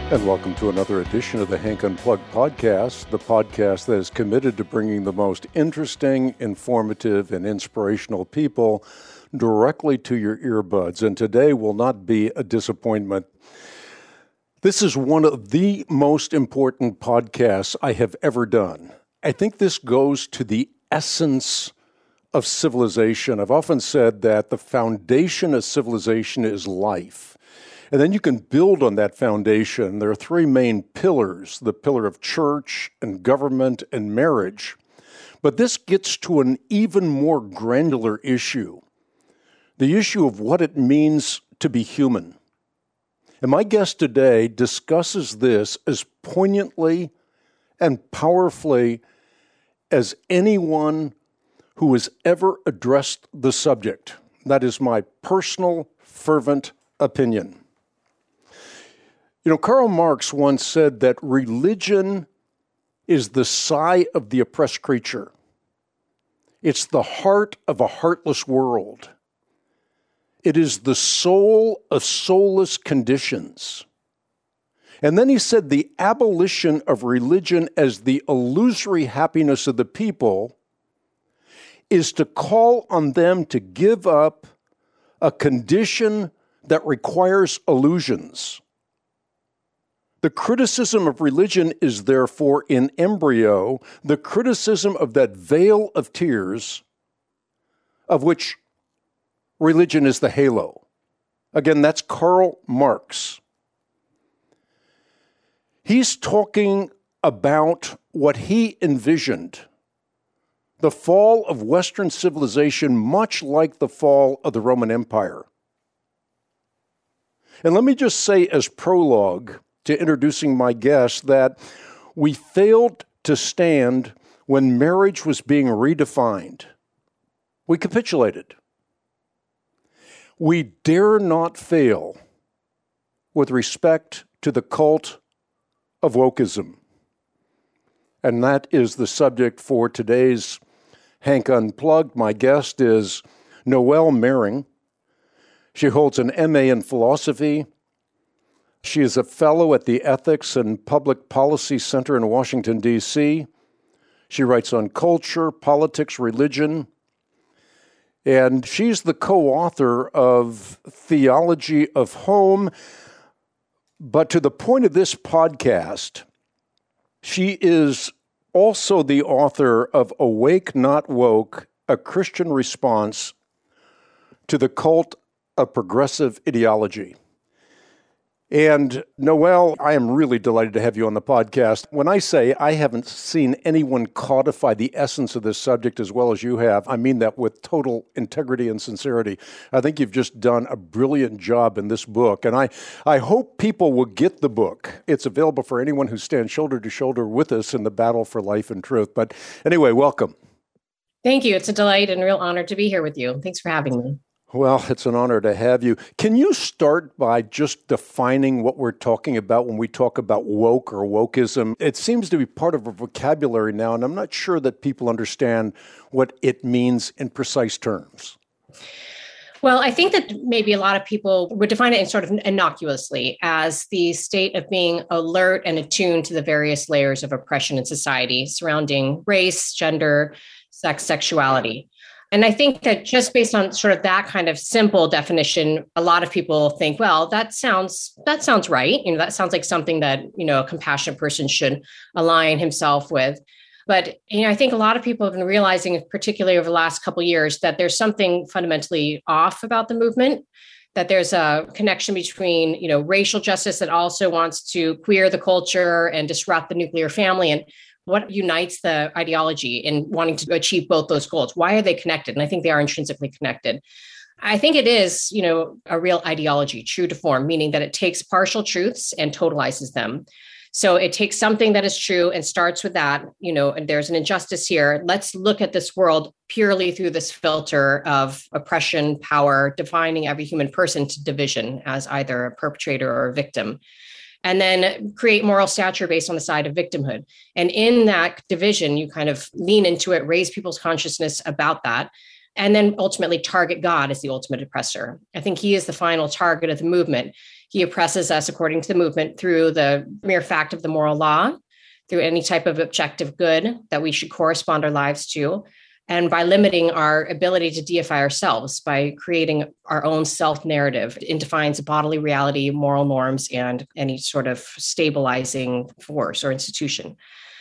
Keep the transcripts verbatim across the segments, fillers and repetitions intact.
And welcome to another edition of the Hank Unplugged podcast, the podcast that is committed to bringing the most interesting, informative, and inspirational people directly to your earbuds. And today will not be a disappointment. This is one of the most important podcasts I have ever done. I think this goes to the essence of civilization. I've often said that the foundation of civilization is life. And then you can build on that foundation. There are three main pillars, the pillar of church and government and marriage. But this gets to an even more granular issue, the issue of what it means to be human. And my guest today discusses this as poignantly and powerfully as anyone who has ever addressed the subject. That is my personal, fervent opinion. You know, Karl Marx once said that religion is the sigh of the oppressed creature. It's the heart of a heartless world. It is the soul of soulless conditions. And then he said the abolition of religion as the illusory happiness of the people is to call on them to give up a condition that requires illusions. The criticism of religion is therefore in embryo the criticism of that veil of tears of which religion is the halo. Again, that's Karl Marx. He's talking about what he envisioned, the fall of Western civilization, much like the fall of the Roman Empire. And let me just say as prologue to introducing my guest that we failed to stand when marriage was being redefined. We capitulated. We dare not fail with respect to the cult of wokeism. And that is the subject for today's Hank Unplugged. My guest is Noelle Mering. She holds an M A in philosophy. She is a fellow at the Ethics and Public Policy Center in Washington, D C She writes on culture, politics, religion, and she's the co-author of Theology of Home. But to the point of this podcast, she is also the author of Awake Not Woke, a Christian Response to the Cult of Progressive Ideology. And Noelle, I am really delighted to have you on the podcast. When I say I haven't seen anyone codify the essence of this subject as well as you have, I mean that with total integrity and sincerity. I think you've just done a brilliant job in this book. And I, I hope people will get the book. It's available for anyone who stands shoulder to shoulder with us in the battle for life and truth. But anyway, welcome. Thank you. It's a delight and real honor to be here with you. Thanks for having me. Well, it's an honor to have you. Can you start by just defining what we're talking about when we talk about woke or wokeism? It seems to be part of our vocabulary now, and I'm not sure that people understand what it means in precise terms. Well, I think that maybe a lot of people would define it in sort of innocuously as the state of being alert and attuned to the various layers of oppression in society surrounding race, gender, sex, sexuality. And I think that just based on sort of that kind of simple definition, a lot of people think, well, that sounds that sounds right. You know, that sounds like something that, you know, a compassionate person should align himself with. But, you know, I think a lot of people have been realizing, particularly over the last couple of years, that there's something fundamentally off about the movement, that there's a connection between, you know, racial justice that also wants to queer the culture and disrupt the nuclear family, and what unites the ideology in wanting to achieve both those goals? Why are they connected? And I think they are intrinsically connected. I think it is, you know, a real ideology, true to form, meaning that it takes partial truths and totalizes them. So it takes something that is true and starts with that, you know, and there's an injustice here. Let's look at this world purely through this filter of oppression, power, defining every human person to division as either a perpetrator or a victim. And then create moral stature based on the side of victimhood. And in that division, you kind of lean into it, raise people's consciousness about that, and then ultimately target God as the ultimate oppressor. I think he is the final target of the movement. He oppresses us, according to the movement, through the mere fact of the moral law, through any type of objective good that we should correspond our lives to, and by limiting our ability to deify ourselves, by creating our own self-narrative. It defines bodily reality, moral norms, and any sort of stabilizing force or institution.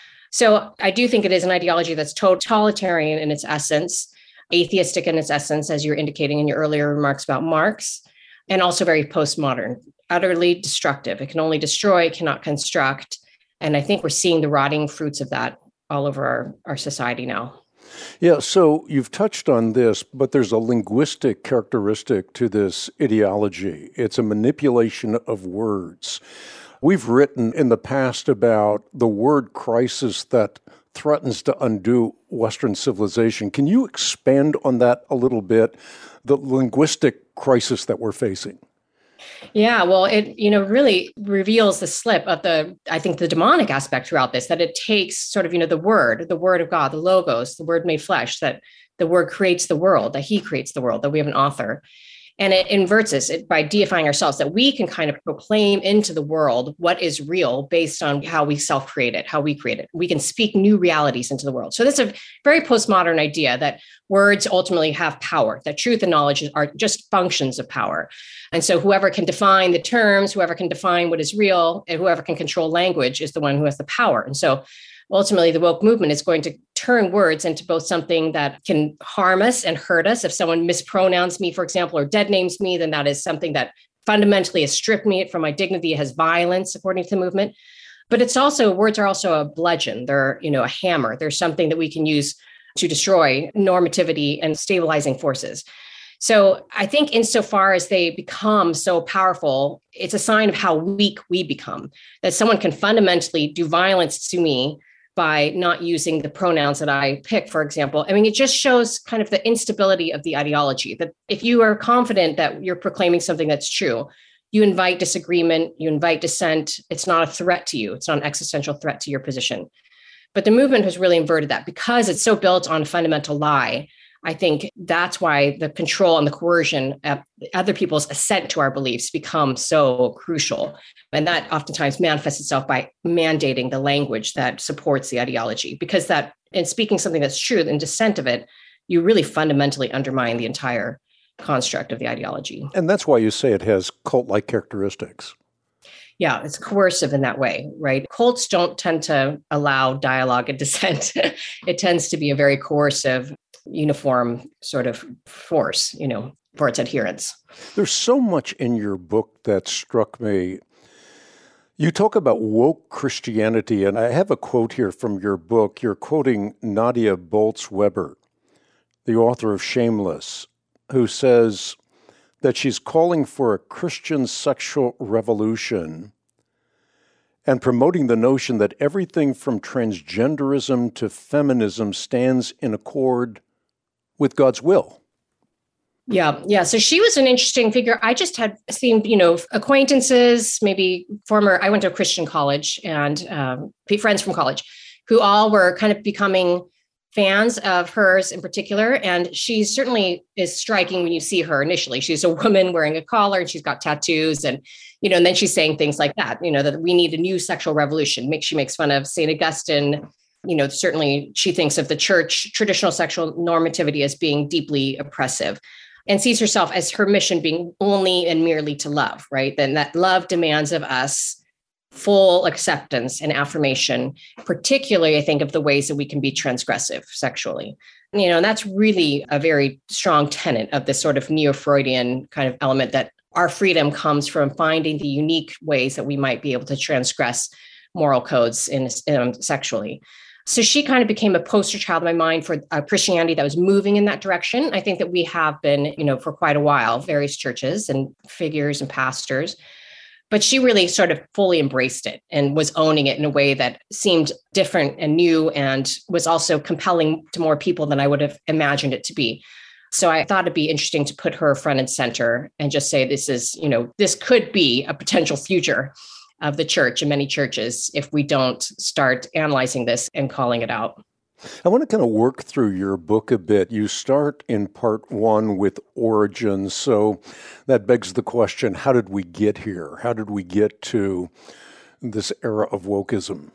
So I do think it is an ideology that's totalitarian in its essence, atheistic in its essence, as you're indicating in your earlier remarks about Marx, and also very postmodern, utterly destructive. It can only destroy, it cannot construct. And I think we're seeing the rotting fruits of that all over our, our society now. Yeah, so you've touched on this, but there's a linguistic characteristic to this ideology. It's a manipulation of words. We've written in the past about the word crisis that threatens to undo Western civilization. Can you expand on that a little bit, the linguistic crisis that we're facing? Yeah, well, it, you know, really reveals the slip of the, I think, the demonic aspect throughout this, that it takes sort of, you know, the word, the word of God, the logos, the word made flesh, that the word creates the world, that he creates the world, that we have an author. And it inverts us it, by deifying ourselves, that we can kind of proclaim into the world what is real based on how we self-create it, how we create it. We can speak new realities into the world. So that's a very postmodern idea that words ultimately have power, that truth and knowledge are just functions of power. And so whoever can define the terms, whoever can define what is real, and whoever can control language is the one who has the power. And so ultimately, the woke movement is going to turn words into both something that can harm us and hurt us. If someone mispronouns me, for example, or dead names me, then that is something that fundamentally has stripped me from my dignity. It has violence, according to the movement. But it's also, words are also a bludgeon. They're, you know, a hammer. They're something that we can use to destroy normativity and stabilizing forces. So I think insofar as they become so powerful, it's a sign of how weak we become, that someone can fundamentally do violence to me by not using the pronouns that I pick, for example. I mean, it just shows kind of the instability of the ideology, that if you are confident that you're proclaiming something that's true, you invite disagreement, you invite dissent. It's not a threat to you. It's not an existential threat to your position. But the movement has really inverted that because it's so built on a fundamental lie. I think that's why the control and the coercion of other people's assent to our beliefs become so crucial. And that oftentimes manifests itself by mandating the language that supports the ideology, because that in speaking something that's true in dissent of it, you really fundamentally undermine the entire construct of the ideology. And that's why you say it has cult-like characteristics. Yeah, it's coercive in that way, right? Cults don't tend to allow dialogue and dissent. It tends to be a very coercive, uniform sort of force, you know, for its adherents. There's so much in your book that struck me. You talk about woke Christianity, and I have a quote here from your book. You're quoting Nadia Bolz-Weber, the author of Shameless, who says that she's calling for a Christian sexual revolution and promoting the notion that everything from transgenderism to feminism stands in accord with God's will. Yeah, yeah. So she was an interesting figure. I just had seen, you know, acquaintances, maybe former, I went to a Christian college, and um, friends from college who all were kind of becoming fans of hers in particular. And she certainly is striking when you see her initially. She's a woman wearing a collar and she's got tattoos, and, you know, and then she's saying things like that, you know, that we need a new sexual revolution. Make, she makes fun of Saint Augustine. You know, certainly she thinks of the church, traditional sexual normativity as being deeply oppressive, and sees herself as her mission being only and merely to love, right? Then that love demands of us full acceptance and affirmation, particularly, I think, of the ways that we can be transgressive sexually. You know, and that's really a very strong tenet of this sort of neo-Freudian kind of element, that our freedom comes from finding the unique ways that we might be able to transgress moral codes in, um, sexually. So she kind of became a poster child in my mind for a Christianity that was moving in that direction. I think that we have been, you know, for quite a while, various churches and figures and pastors, but she really sort of fully embraced it and was owning it in a way that seemed different and new, and was also compelling to more people than I would have imagined it to be. So I thought it'd be interesting to put her front and center and just say, this is, you know, this could be a potential future of the church and many churches if we don't start analyzing this and calling it out. I want to kind of work through your book a bit. You start in part one with origins. So that begs the question, how did we get here? How did we get to this era of wokeism?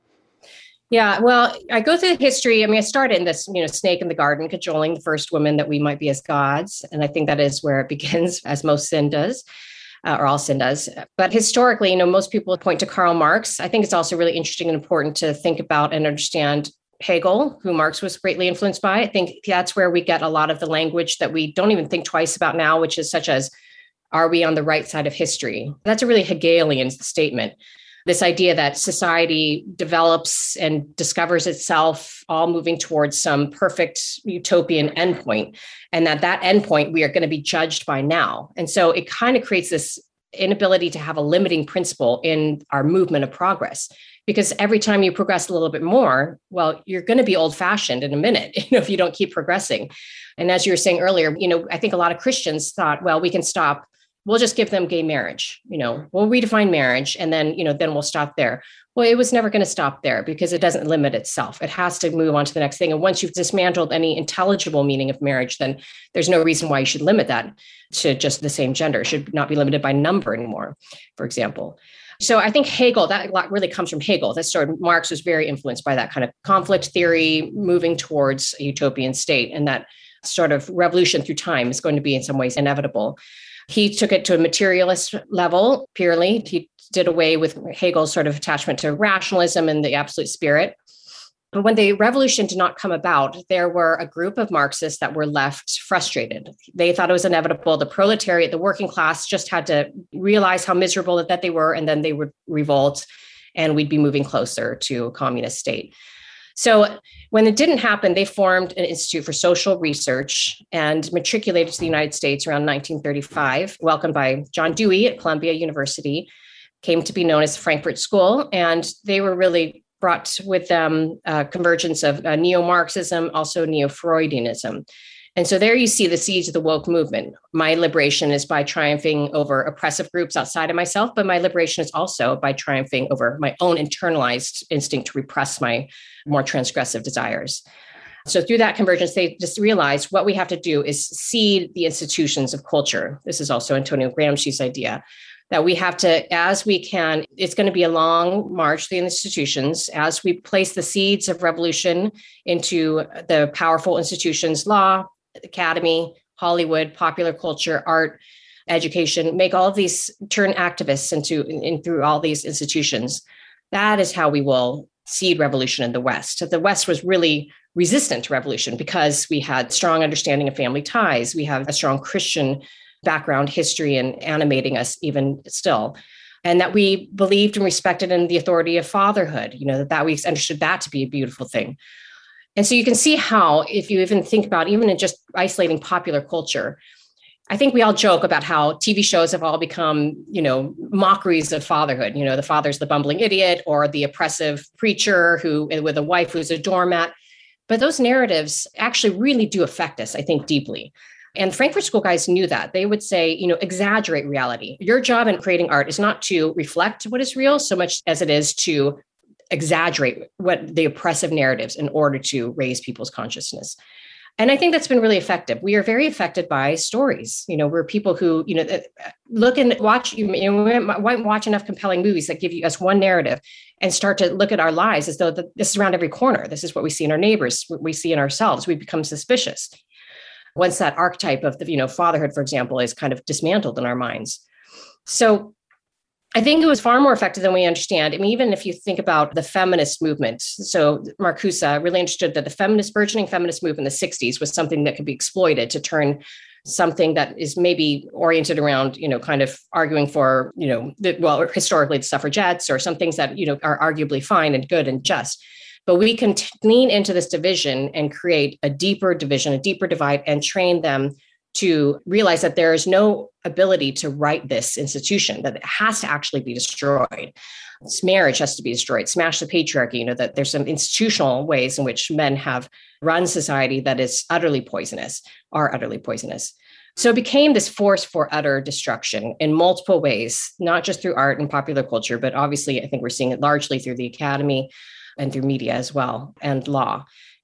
Yeah, well, I go through the history. I mean, I started in this, you know, snake in the garden, cajoling the first woman that we might be as gods. And I think that is where it begins, as most sin does. Uh, or all sin does. But historically, you know, most people point to Karl Marx. I think it's also really interesting and important to think about and understand Hegel, who Marx was greatly influenced by. I think that's where we get a lot of the language that we don't even think twice about now, which is such as, are we on the right side of history? That's a really Hegelian statement. This idea that society develops and discovers itself all moving towards some perfect utopian endpoint, and that that endpoint we are going to be judged by now. And so it kind of creates this inability to have a limiting principle in our movement of progress, because every time you progress a little bit more, well, you're going to be old fashioned in a minute, you know, if you don't keep progressing. And as you were saying earlier, you know, I think a lot of Christians thought, well, we can stop. We'll just give them gay marriage, you know, we'll redefine marriage and then, you know, then we'll stop there. Well, it was never going to stop there because it doesn't limit itself. It has to move on to the next thing. And once you've dismantled any intelligible meaning of marriage, then there's no reason why you should limit that to just the same gender. It should not be limited by number anymore, for example. So I think Hegel, that really comes from Hegel. That sort of Marx was very influenced by that kind of conflict theory, moving towards a utopian state. And that sort of revolution through time is going to be in some ways inevitable. He took it to a materialist level purely. He did away with Hegel's sort of attachment to rationalism and the absolute spirit. But when the revolution did not come about, there were a group of Marxists that were left frustrated. They thought it was inevitable. The proletariat, the working class just had to realize how miserable that they were, and then they would revolt, and we'd be moving closer to a communist state. So when it didn't happen, they formed an Institute for Social Research and matriculated to the United States around nineteen thirty-five, welcomed by John Dewey at Columbia University, came to be known as the Frankfurt School. And they were really brought with them a convergence of uh, neo-Marxism, also neo-Freudianism. And so there you see the seeds of the woke movement. My liberation is by triumphing over oppressive groups outside of myself, but my liberation is also by triumphing over my own internalized instinct to repress my more transgressive desires. So through that convergence, they just realized what we have to do is seed the institutions of culture. This is also Antonio Gramsci's idea, that we have to, as we can, it's going to be a long march to the institutions, as we place the seeds of revolution into the powerful institutions, law, academy, Hollywood, popular culture, art, education, make all of these, turn activists into in, through all these institutions. That is how we will seed revolution in the West. The West was really resistant to revolution because we had strong understanding of family ties. We have a strong Christian background, history, and animating us even still. And that we believed and respected in the authority of fatherhood, you know, that, that we understood that to be a beautiful thing. And so you can see how, if you even think about, even in just isolating popular culture, I think we all joke about how T V shows have all become, you know, mockeries of fatherhood. You know, the father's the bumbling idiot or the oppressive preacher who, with a wife who's a doormat. But those narratives actually really do affect us, I think, deeply. And Frankfurt School guys knew that. They would say, you know, exaggerate reality. Your job in creating art is not to reflect what is real so much as it is to exaggerate what the oppressive narratives in order to raise people's consciousness. And I think that's been really effective. We are very affected by stories. You know, we're people who, you know, look and watch, you know, watch enough compelling movies that give you us one narrative and start to look at our lives as though the, this is around every corner. This is what we see in our neighbors, what we see in ourselves. We become suspicious once that archetype of the, you know, fatherhood, for example, is kind of dismantled in our minds. So I think it was far more effective than we understand. I mean, even if you think about the feminist movement, so Marcuse really understood that the feminist, burgeoning feminist movement in the sixties was something that could be exploited to turn something that is maybe oriented around, you know, kind of arguing for, you know, the, well, historically the suffragettes or some things that, you know, are arguably fine and good and just. But we can t- lean into this division and create a deeper division, a deeper divide, and train them to realize that there is no ability to right this institution, that it has to actually be destroyed. This marriage has to be destroyed, smash the patriarchy, you know, that there's some institutional ways in which men have run society that is utterly poisonous, are utterly poisonous. So it became this force for utter destruction in multiple ways, not just through art and popular culture, but obviously I think we're seeing it largely through the academy and through media as well, and law.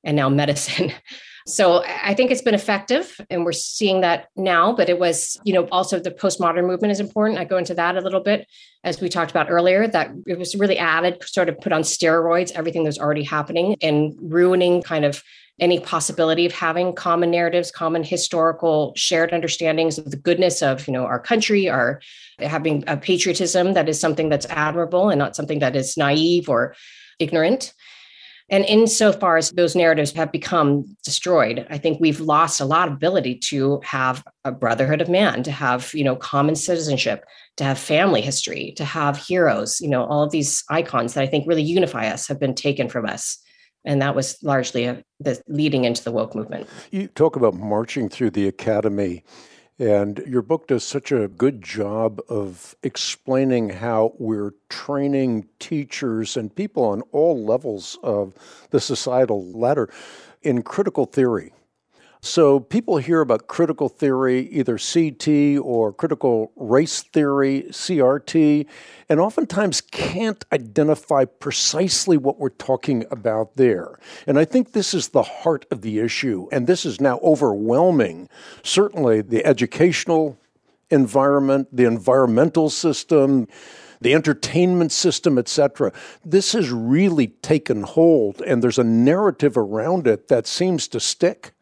and now medicine. So I think it's been effective, and we're seeing that now, but it was, you know, also the postmodern movement is important. I go into that a little bit, as we talked about earlier, that it was really added, sort of put on steroids, everything that's already happening and ruining kind of any possibility of having common narratives, common historical shared understandings of the goodness of, you know, our country, our having a patriotism that is something that's admirable and not something that is naive or ignorant. And insofar as those narratives have become destroyed, I think we've lost a lot of ability to have a brotherhood of man, to have, you know, common citizenship, to have family history, to have heroes, you know, all of these icons that I think really unify us have been taken from us. And that was largely a, the leading into the woke movement. You talk about marching through the academy, and your book does such a good job of explaining how we're training teachers and people on all levels of the societal ladder in critical theory. So people hear about critical theory, either C T or critical race theory, C R T, and oftentimes can't identify precisely what we're talking about there. And I think this is the heart of the issue, and this is now overwhelming, certainly the educational environment, the environmental system, the entertainment system, et cetera. This has really taken hold, and there's a narrative around it that seems to stick.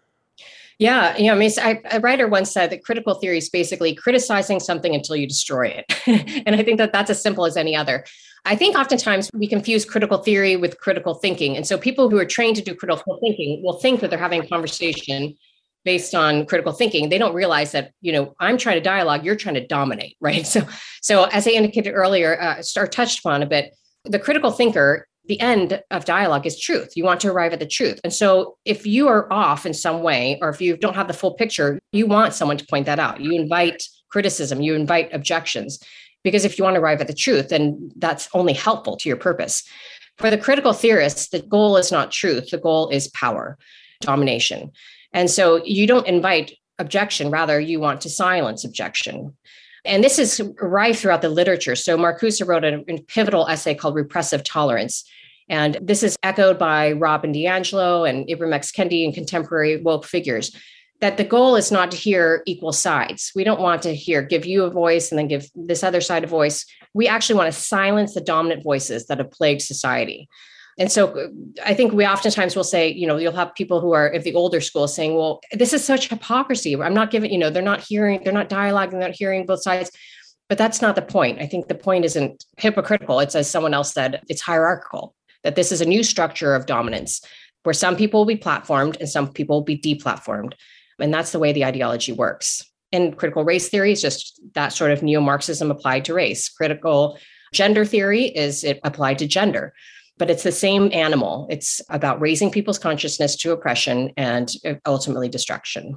Yeah, you know, I mean, I, a writer once said that critical theory is basically criticizing something until you destroy it. And I think that that's as simple as any other. I think oftentimes we confuse critical theory with critical thinking. And so people who are trained to do critical thinking will think that they're having a conversation based on critical thinking. They don't realize that, you know, I'm trying to dialogue, you're trying to dominate, right? So, so as I indicated earlier, uh, or touched upon a bit, the critical thinker, the end of dialogue is truth. You want to arrive at the truth. And so if you are off in some way, or if you don't have the full picture, you want someone to point that out. You invite criticism, you invite objections, because if you want to arrive at the truth, then that's only helpful to your purpose. For the critical theorists, the goal is not truth. The goal is power, domination. And so you don't invite objection, rather you want to silence objection. And this is rife throughout the literature. So Marcuse wrote a, a pivotal essay called Repressive Tolerance. And this is echoed by Robin DiAngelo and Ibram X. Kendi and contemporary woke figures, that the goal is not to hear equal sides. We don't want to hear, give you a voice and then give this other side a voice. We actually want to silence the dominant voices that have plagued society. And so I think we oftentimes will say, you know, you'll have people who are of the older school saying, well, this is such hypocrisy. I'm not giving, you know, they're not hearing, they're not dialoguing, they're not hearing both sides. But that's not the point. I think the point isn't hypocritical. It's, as someone else said, it's hierarchical, that this is a new structure of dominance where some people will be platformed and some people will be deplatformed. And that's the way the ideology works. And critical race theory is just that sort of neo-Marxism applied to race. Critical gender theory is it applied to gender. But it's the same animal. It's about raising people's consciousness to oppression and ultimately destruction.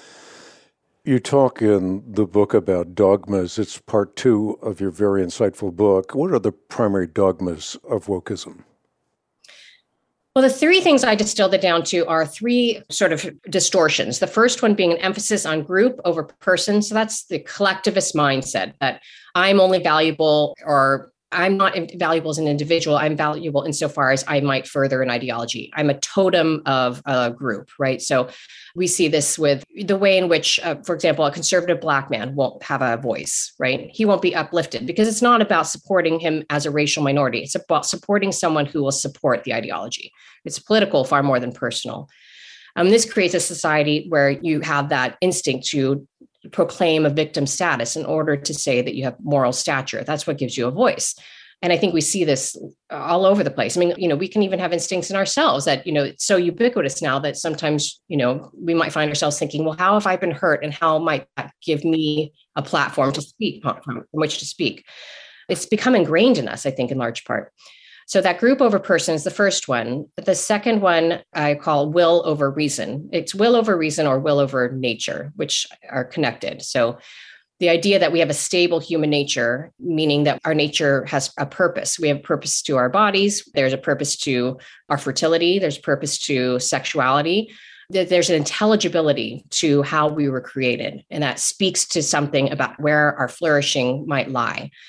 You talk in the book about dogmas. It's part two of your very insightful book. What are the primary dogmas of wokeism? Well, the three things I distilled it down to are three sort of distortions. The first one being an emphasis on group over person. So that's the collectivist mindset that I'm only valuable, or I'm not valuable as an individual. I'm valuable insofar as I might further an ideology. I'm a totem of a group, right? So we see this with the way in which, uh, for example, a conservative Black man won't have a voice, right? He won't be uplifted because it's not about supporting him as a racial minority. It's about supporting someone who will support the ideology. It's political far more than personal. Um, this creates a society where you have that instinct to proclaim a victim status in order to say that you have moral stature. That's what gives you a voice. And I think we see this all over the place. I mean, you know, we can even have instincts in ourselves that, you know, it's so ubiquitous now that sometimes, you know, we might find ourselves thinking, well, how have I been hurt? And how might that give me a platform to speak, from which to speak? It's become ingrained in us, I think, in large part. So that group over person is the first one. The second one I call will over reason. It's will over reason or will over nature, which are connected. So the idea that we have a stable human nature, meaning that our nature has a purpose. We have a purpose to our bodies. There's a purpose to our fertility. There's purpose to sexuality. There's an intelligibility to how we were created. And that speaks to something about where our flourishing might lie.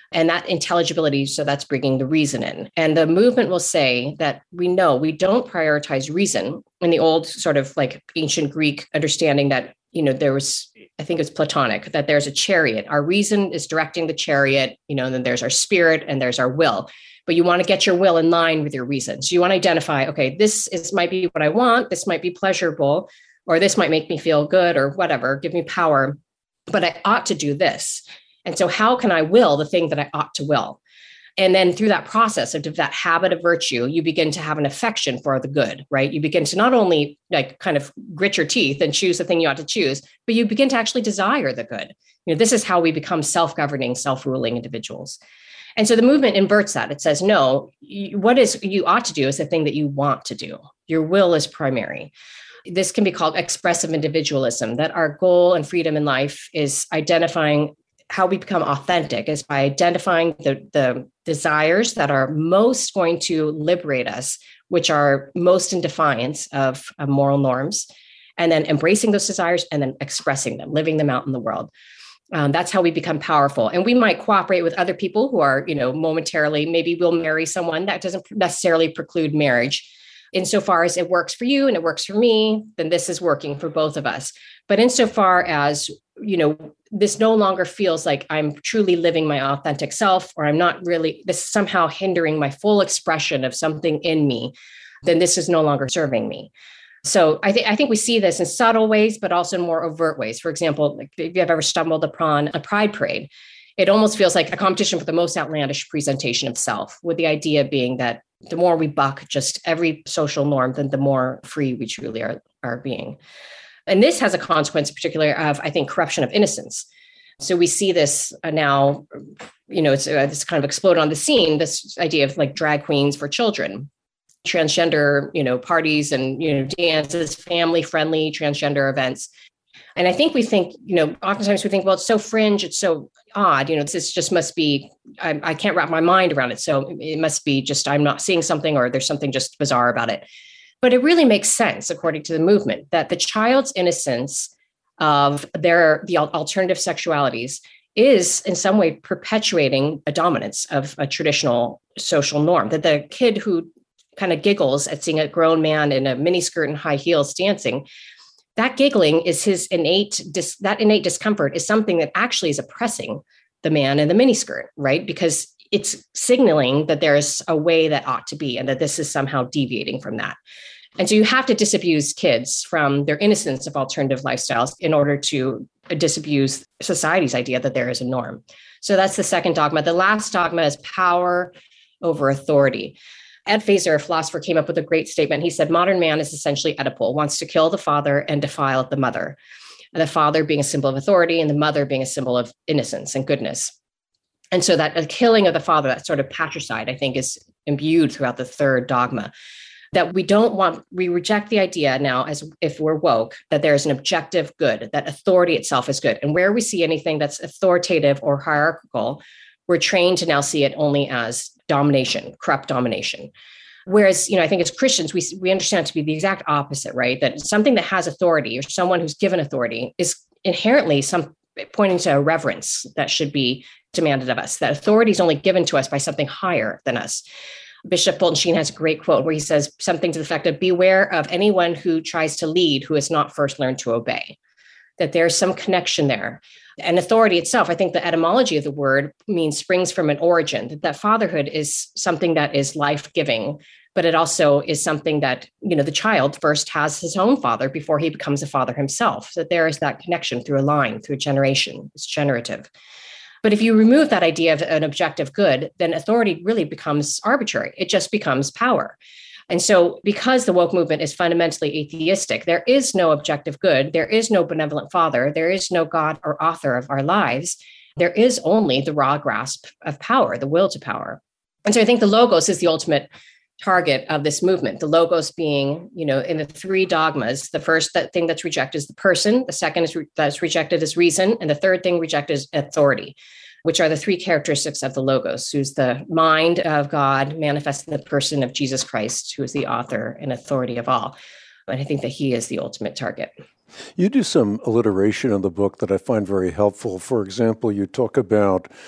And that intelligibility, so that's bringing the reason in. And the movement will say that we know we don't prioritize reason in the old sort of like ancient Greek understanding that, you know, there was, I think it's Platonic, that there's a chariot. Our reason is directing the chariot, you know, and then there's our spirit and there's our will. But you want to get your will in line with your reason. So you want to identify, okay, this is might be what I want. This might be pleasurable, or this might make me feel good or whatever, give me power, but I ought to do this. And so how can I will the thing that I ought to will? And then through that process of that habit of virtue, you begin to have an affection for the good, right? You begin to not only like kind of grit your teeth and choose the thing you ought to choose, but you begin to actually desire the good. You know, this is how we become self-governing, self-ruling individuals. And so the movement inverts that. It says, no, you, what is you ought to do is the thing that you want to do. Your will is primary. This can be called expressive individualism, that our goal and freedom in life is identifying how we become authentic is by identifying the, the desires that are most going to liberate us, which are most in defiance of, of moral norms, and then embracing those desires and then expressing them, living them out in the world. Um, that's how we become powerful. And we might cooperate with other people who are, you know, momentarily, maybe we'll marry someone. That doesn't necessarily preclude marriage. Insofar as it works for you and it works for me, then this is working for both of us. But insofar as, you know, this no longer feels like I'm truly living my authentic self, or I'm not really, this is somehow hindering my full expression of something in me, then this is no longer serving me. So I think I think we see this in subtle ways, but also in more overt ways. For example, like if you've ever stumbled upon a pride parade, it almost feels like a competition for the most outlandish presentation of self, with the idea being that the more we buck just every social norm, then the more free we truly are, are being. And this has a consequence, particularly of, I think, corruption of innocence. So we see this uh, now, you know, it's, uh, it's kind of exploded on the scene, this idea of like drag queens for children, transgender, you know, parties and, you know, dances, family-friendly transgender events. And I think we think, you know, oftentimes we think, well, it's so fringe, it's so odd, you know, this just must be, I, I can't wrap my mind around it. So it must be just, I'm not seeing something, or there's something just bizarre about it. But it really makes sense, according to the movement, that the child's innocence of their, the alternative sexualities is in some way perpetuating a dominance of a traditional social norm, that the kid who kind of giggles at seeing a grown man in a miniskirt and high heels dancing, that giggling is his innate, dis, that innate discomfort is something that actually is oppressing the man in the miniskirt, right? Because it's signaling that there's a way that ought to be, and that this is somehow deviating from that. And so you have to disabuse kids from their innocence of alternative lifestyles in order to disabuse society's idea that there is a norm. So that's the second dogma. The last dogma is power over authority. Ed Feser, a philosopher, came up with a great statement. He said, modern man is essentially Oedipal, wants to kill the father and defile the mother. And the father being a symbol of authority and the mother being a symbol of innocence and goodness. And so that a killing of the father, that sort of patricide, I think, is imbued throughout the third dogma. That we don't want, we reject the idea now, as if we're woke, that there is an objective good, that authority itself is good. And where we see anything that's authoritative or hierarchical, we're trained to now see it only as domination, corrupt domination. Whereas, you know, I think as Christians, we we understand it to be the exact opposite, right? That something that has authority, or someone who's given authority, is inherently some pointing to a reverence that should be demanded of us. That authority is only given to us by something higher than us. Bishop Fulton Sheen has a great quote where he says something to the effect of, beware of anyone who tries to lead who has not first learned to obey. That there's some connection there. And authority itself, I think the etymology of the word means springs from an origin, that, that fatherhood is something that is life-giving, but it also is something that, you know, the child first has his own father before he becomes a father himself. That there is that connection through a line, through a generation. It's generative. But if you remove that idea of an objective good, then authority really becomes arbitrary. It just becomes power. And so because the woke movement is fundamentally atheistic, there is no objective good, there is no benevolent father, there is no God or author of our lives. There is only the raw grasp of power, the will to power. And so I think the logos is the ultimate target of this movement. The logos being, you know, in the three dogmas, the first that thing that's rejected is the person, the second is re- that's rejected is reason, and the third thing rejected is authority, which are the three characteristics of the logos, who's the mind of God manifested in the person of Jesus Christ, who is the author and authority of all. And I think that he is the ultimate target. You do some alliteration in the book that I find very helpful. For example, you talk about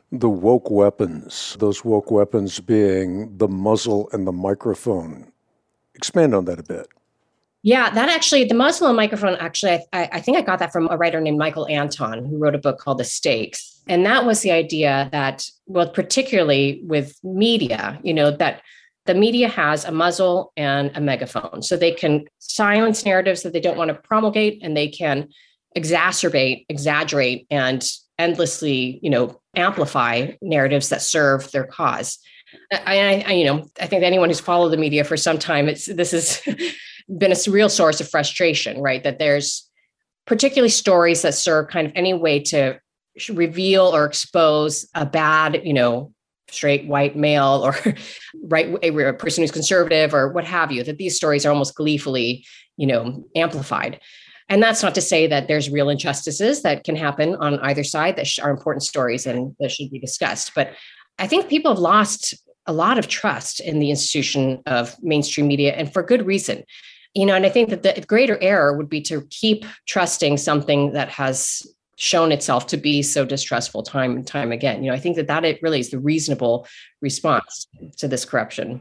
The woke weapons, those woke weapons being the muzzle and the microphone. Expand on that a bit. Yeah, that actually, the muzzle and microphone, actually, I, I think I got that from a writer named Michael Anton, who wrote a book called The Stakes. And that was the idea that, well, particularly with media, you know, that the media has a muzzle and a megaphone. So they can silence narratives that they don't want to promulgate, and they can exacerbate, exaggerate, and endlessly, you know, amplify narratives that serve their cause. I, I, you know, I think anyone who's followed the media for some time, it's this has been a real source of frustration, right? That there's particularly stories that serve kind of any way to reveal or expose a bad, you know, straight white male or right a person who's conservative or what have you. That these stories are almost gleefully, you know, amplified. And that's not to say that there's real injustices that can happen on either side that are important stories and that should be discussed. But I think people have lost a lot of trust in the institution of mainstream media, and for good reason. You know, and I think that the greater error would be to keep trusting something that has shown itself to be so distrustful time and time again. You know, I think that that it really is the reasonable response to this corruption.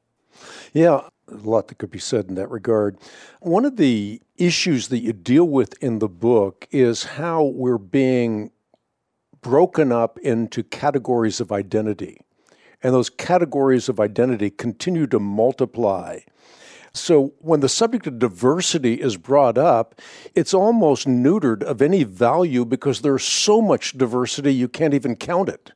Yeah, a lot that could be said in that regard. One of the issues that you deal with in the book is how we're being broken up into categories of identity. And those categories of identity continue to multiply. So when the subject of diversity is brought up, it's almost neutered of any value because there's so much diversity you can't even count it.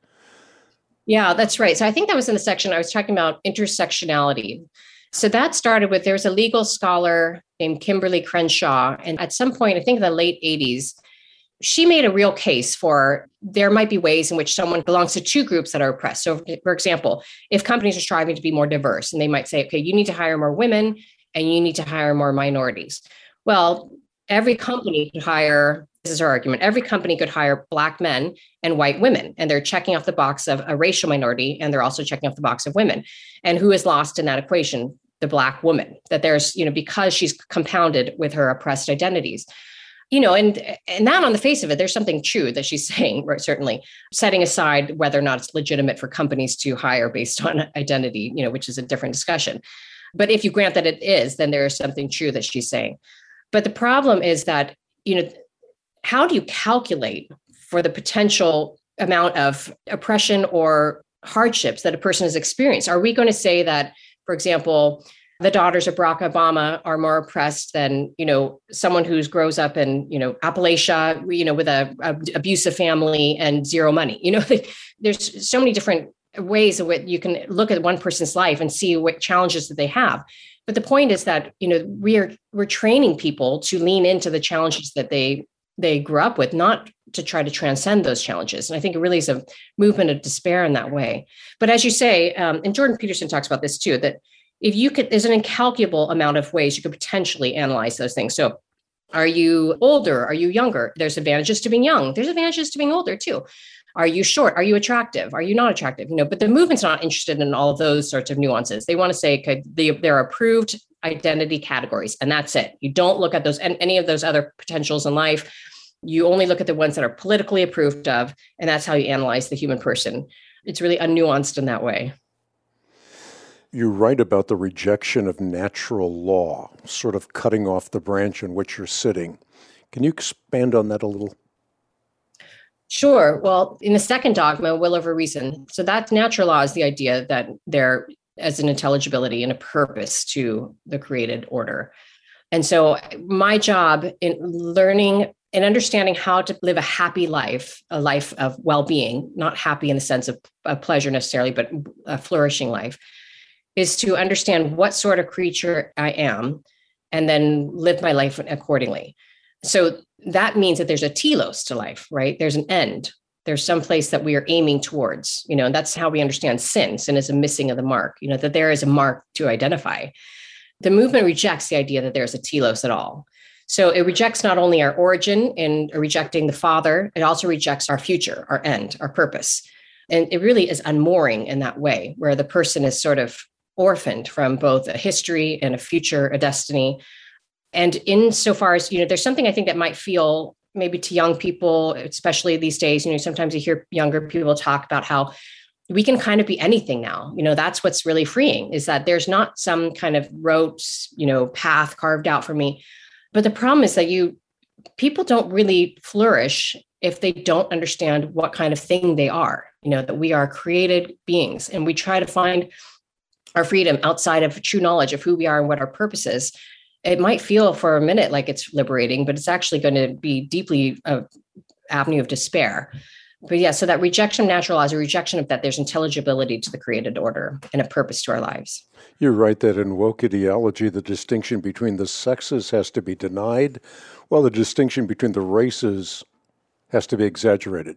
Yeah, that's right. So I think that was in the section I was talking about intersectionality. So that started with, there was a legal scholar named Kimberly Crenshaw. And at some point, I think in the late eighties, she made a real case for there might be ways in which someone belongs to two groups that are oppressed. So for example, if companies are striving to be more diverse, and they might say, okay, you need to hire more women and you need to hire more minorities. Well, every company could hire, this is our argument, every company could hire Black men and white women. And they're checking off the box of a racial minority, and they're also checking off the box of women. And who is lost in that equation? The Black woman, that there's, you know, because she's compounded with her oppressed identities. You know, and and that on the face of it, there's something true that she's saying, right, certainly, setting aside whether or not it's legitimate for companies to hire based on identity, you know, which is a different discussion. But if you grant that it is, then there is something true that she's saying. But the problem is that, you know, how do you calculate for the potential amount of oppression or hardships that a person has experienced? Are we going to say that, for example, the daughters of Barack Obama are more oppressed than, you know, someone who grows up in, you know, Appalachia, you know, with a, a abusive family and zero money? You know, there's so many different ways in which you can look at one person's life and see what challenges that they have. But the point is that, you know, we are we're training people to lean into the challenges that they they grew up with, not to try to transcend those challenges. And I think it really is a movement of despair in that way. But as you say, um, and Jordan Peterson talks about this too, that if you could, there's an incalculable amount of ways you could potentially analyze those things. So are you older? Are you younger? There's advantages to being young. There's advantages to being older too. Are you short? Are you attractive? Are you not attractive? You know, but the movement's not interested in all of those sorts of nuances. They want to say, okay, they, there are approved identity categories, and that's it. You don't look at those and any of those other potentials in life. You only look at the ones that are politically approved of, and that's how you analyze the human person. It's really unnuanced in that way. You write about the rejection of natural law, sort of cutting off the branch in which you're sitting. Can you expand on that a little? Sure. Well, in the second dogma, will over reason. So that natural law is the idea that there is an intelligibility and a purpose to the created order. And so my job in learning and understanding how to live a happy life, a life of well-being, not happy in the sense of, of pleasure necessarily, but a flourishing life, is to understand what sort of creature I am and then live my life accordingly. So that means that there's a telos to life, right? There's an end. There's some place that we are aiming towards, you know, and that's how we understand sin. Sin is a missing of the mark, you know, that there is a mark to identify. The movement rejects the idea that there's a telos at all. So it rejects not only our origin in rejecting the Father, it also rejects our future, our end, our purpose. And it really is unmooring in that way, where the person is sort of orphaned from both a history and a future, a destiny. And insofar as, you know, there's something I think that might feel maybe to young people, especially these days, you know, sometimes you hear younger people talk about how we can kind of be anything now. You know, that's what's really freeing, is that there's not some kind of rote, you know, path carved out for me. But the problem is that you, people don't really flourish if they don't understand what kind of thing they are, you know, that we are created beings, and we try to find our freedom outside of true knowledge of who we are and what our purpose is. It might feel for a minute like it's liberating, but it's actually going to be deeply an avenue of despair. But yeah, so that rejection of natural laws, a rejection of that there's intelligibility to the created order and a purpose to our lives. You're right that in woke ideology, the distinction between the sexes has to be denied, while the distinction between the races has to be exaggerated.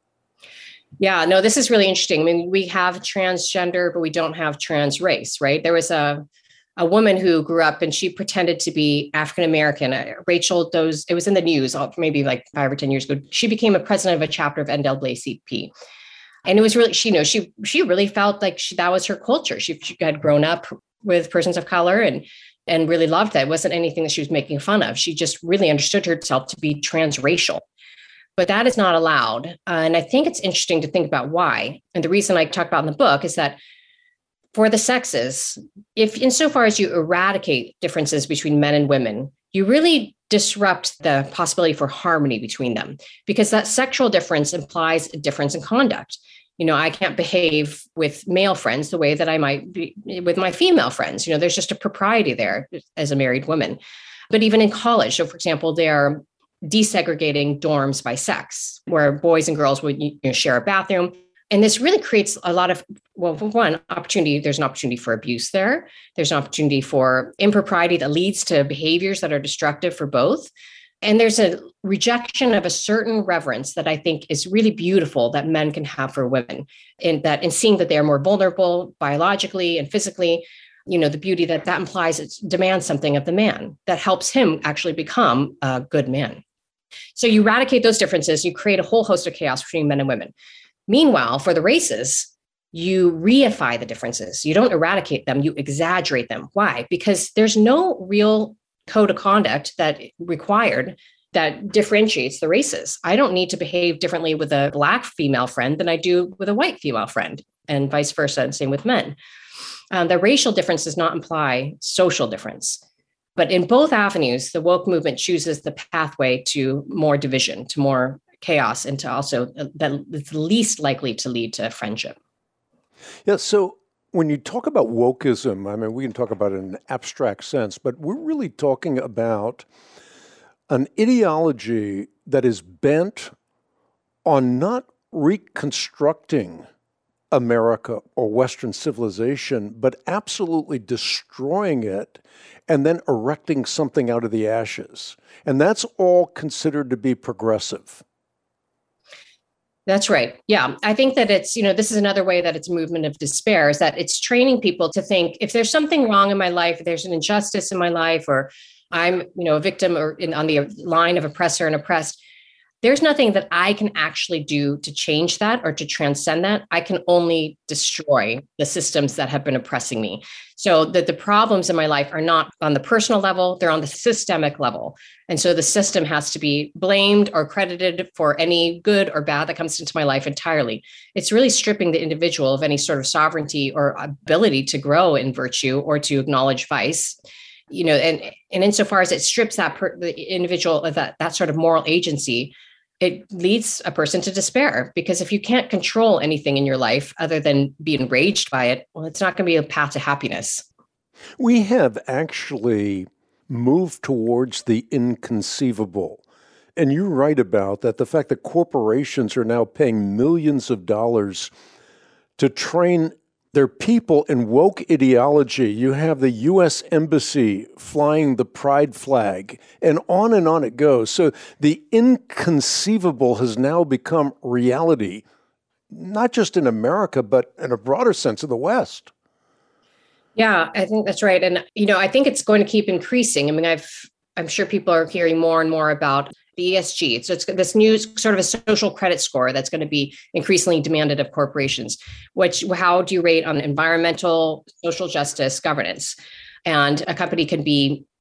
Yeah, no, this is really interesting. I mean, we have transgender, but we don't have trans race, right? There was a a woman who grew up and she pretended to be African-American, uh, Rachel Doze. It was in the news maybe like five or ten years ago. She became a president of a chapter of N double A C P. And it was really, she, you know, she, she really felt like she, that was her culture. She, she had grown up with persons of color and, and really loved that. It wasn't anything that she was making fun of. She just really understood herself to be transracial. But that is not allowed. Uh, and I think it's interesting to think about why. And the reason I talk about in the book is that for the sexes, if insofar as you eradicate differences between men and women, you really disrupt the possibility for harmony between them, because that sexual difference implies a difference in conduct. You know, I can't behave with male friends the way that I might be with my female friends. You know, there's just a propriety there as a married woman. But even in college, so for example, they are desegregating dorms by sex, where boys and girls would, you know, share a bathroom. And this really creates a lot of, well, for one, opportunity. There's an opportunity for abuse there. There's an opportunity for impropriety that leads to behaviors that are destructive for both. And there's a rejection of a certain reverence that I think is really beautiful that men can have for women, in that in seeing that they're more vulnerable biologically and physically, you know, the beauty that that implies, it demands something of the man that helps him actually become a good man. So you eradicate those differences, you create a whole host of chaos between men and women. Meanwhile, for the races, you reify the differences. You don't eradicate them, you exaggerate them. Why? Because there's no real code of conduct that required that differentiates the races. I don't need to behave differently with a Black female friend than I do with a white female friend, and vice versa, and same with men. Um, the racial difference does not imply social difference. But in both avenues, the woke movement chooses the pathway to more division, to more chaos, and to also that it's least likely to lead to friendship. Yeah. So when you talk about wokeism, I mean, we can talk about it in an abstract sense, but we're really talking about an ideology that is bent on not reconstructing America or Western civilization, but absolutely destroying it and then erecting something out of the ashes. And that's all considered to be progressive. That's right. Yeah. I think that it's, you know, this is another way that it's a movement of despair, is that it's training people to think, if there's something wrong in my life, if there's an injustice in my life, or I'm, you know, a victim or in, on the line of oppressor and oppressed, there's nothing that I can actually do to change that or to transcend that. I can only destroy the systems that have been oppressing me. So that the problems in my life are not on the personal level, they're on the systemic level. And so the system has to be blamed or credited for any good or bad that comes into my life entirely. It's really stripping the individual of any sort of sovereignty or ability to grow in virtue or to acknowledge vice. You know, and, and insofar as it strips that per, the individual of that, that sort of moral agency, it leads a person to despair, because if you can't control anything in your life other than be enraged by it, well, it's not going to be a path to happiness. We have actually moved towards the inconceivable. And you write about that, the fact that corporations are now paying millions of dollars to train their people in woke ideology. You have the U S Embassy flying the pride flag, and on and on it goes. So the inconceivable has now become reality, not just in America, but in a broader sense of the West. Yeah, I think that's right. And, you know, I think it's going to keep increasing. I mean, I've, I'm sure people are hearing more and more about the E S G. So it's this new sort of a social credit score that's going to be increasingly demanded of corporations, which, how do you rate on environmental, social justice, governance? And a company can be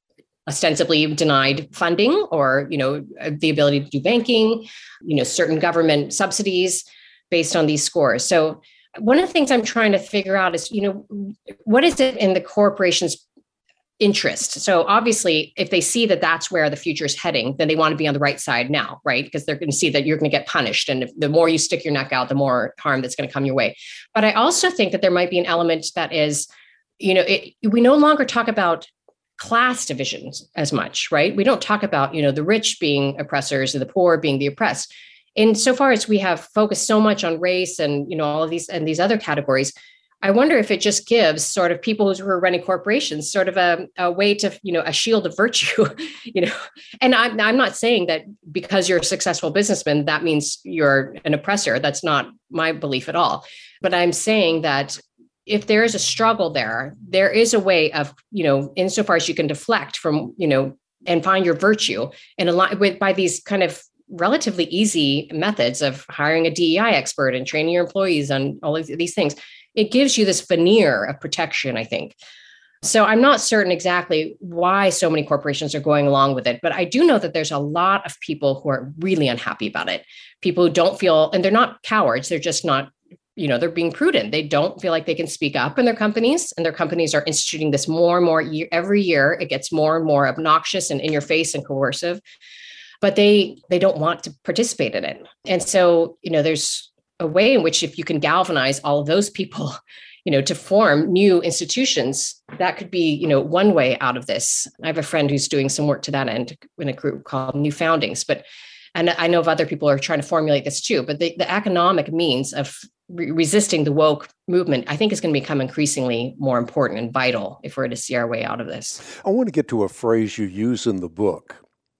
ostensibly denied funding or, you know, the ability to do banking, you know, certain government subsidies based on these scores. So one of the things I'm trying to figure out is, you know, what is it in the corporation's interest? So obviously, if they see that that's where the future is heading, then they want to be on the right side now, right? Because they're going to see that you're going to get punished. And if, the more you stick your neck out, the more harm that's going to come your way. But I also think that there might be an element that is, you know, it, we no longer talk about class divisions as much, right? We don't talk about, you know, the rich being oppressors and the poor being the oppressed. Insofar as we have focused so much on race and, you know, all of these and these other categories, I wonder if it just gives sort of people who are running corporations sort of a, a way to, you know, a shield of virtue, you know, and I'm, I'm not saying that because you're a successful businessman, that means you're an oppressor. That's not my belief at all. But I'm saying that if there is a struggle there, there is a way of, you know, insofar as you can deflect from, you know, and find your virtue and align with by these kind of relatively easy methods of hiring a D E I expert and training your employees on all of these things. It gives you this veneer of protection, I think. So I'm not certain exactly why so many corporations are going along with it, but I do know that there's a lot of people who are really unhappy about it. People who don't feel, and they're not cowards, they're just not, you know, they're being prudent. They don't feel like they can speak up in their companies, and their companies are instituting this more and more year, every year. It gets more and more obnoxious and in your face and coercive, but they they don't want to participate in it. And so, you know, there's a way in which if you can galvanize all of those people, you know, to form new institutions, that could be, you know, one way out of this. I have a friend who's doing some work to that end in a group called New Foundings, but, and I know of other people who are trying to formulate this too, but the, the economic means of re- resisting the woke movement, I think is going to become increasingly more important and vital if we're to see our way out of this. I want to get to a phrase you use in the book.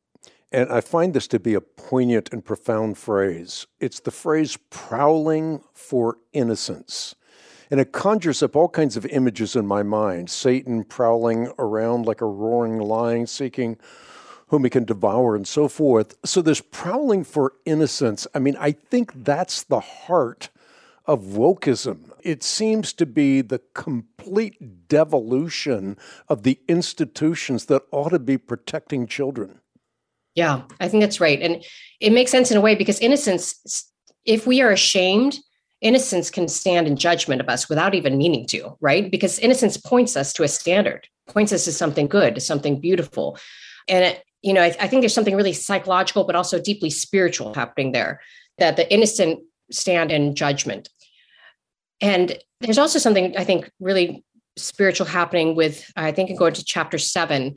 And I find this to be a poignant and profound phrase. It's the phrase prowling for innocence. And it conjures up all kinds of images in my mind. Satan prowling around like a roaring lion, seeking whom he can devour and so forth. So this prowling for innocence, I mean, I think that's the heart of wokeism. It seems to be the complete devolution of the institutions that ought to be protecting children. Yeah, I think that's right. And it makes sense in a way because innocence, if we are ashamed, innocence can stand in judgment of us without even meaning to, right? Because innocence points us to a standard, points us to something good, to something beautiful. And, it, you know, I, I think there's something really psychological, but also deeply spiritual happening there, that the innocent stand in judgment. And there's also something, I think, really spiritual happening with, I think, going to chapter seven,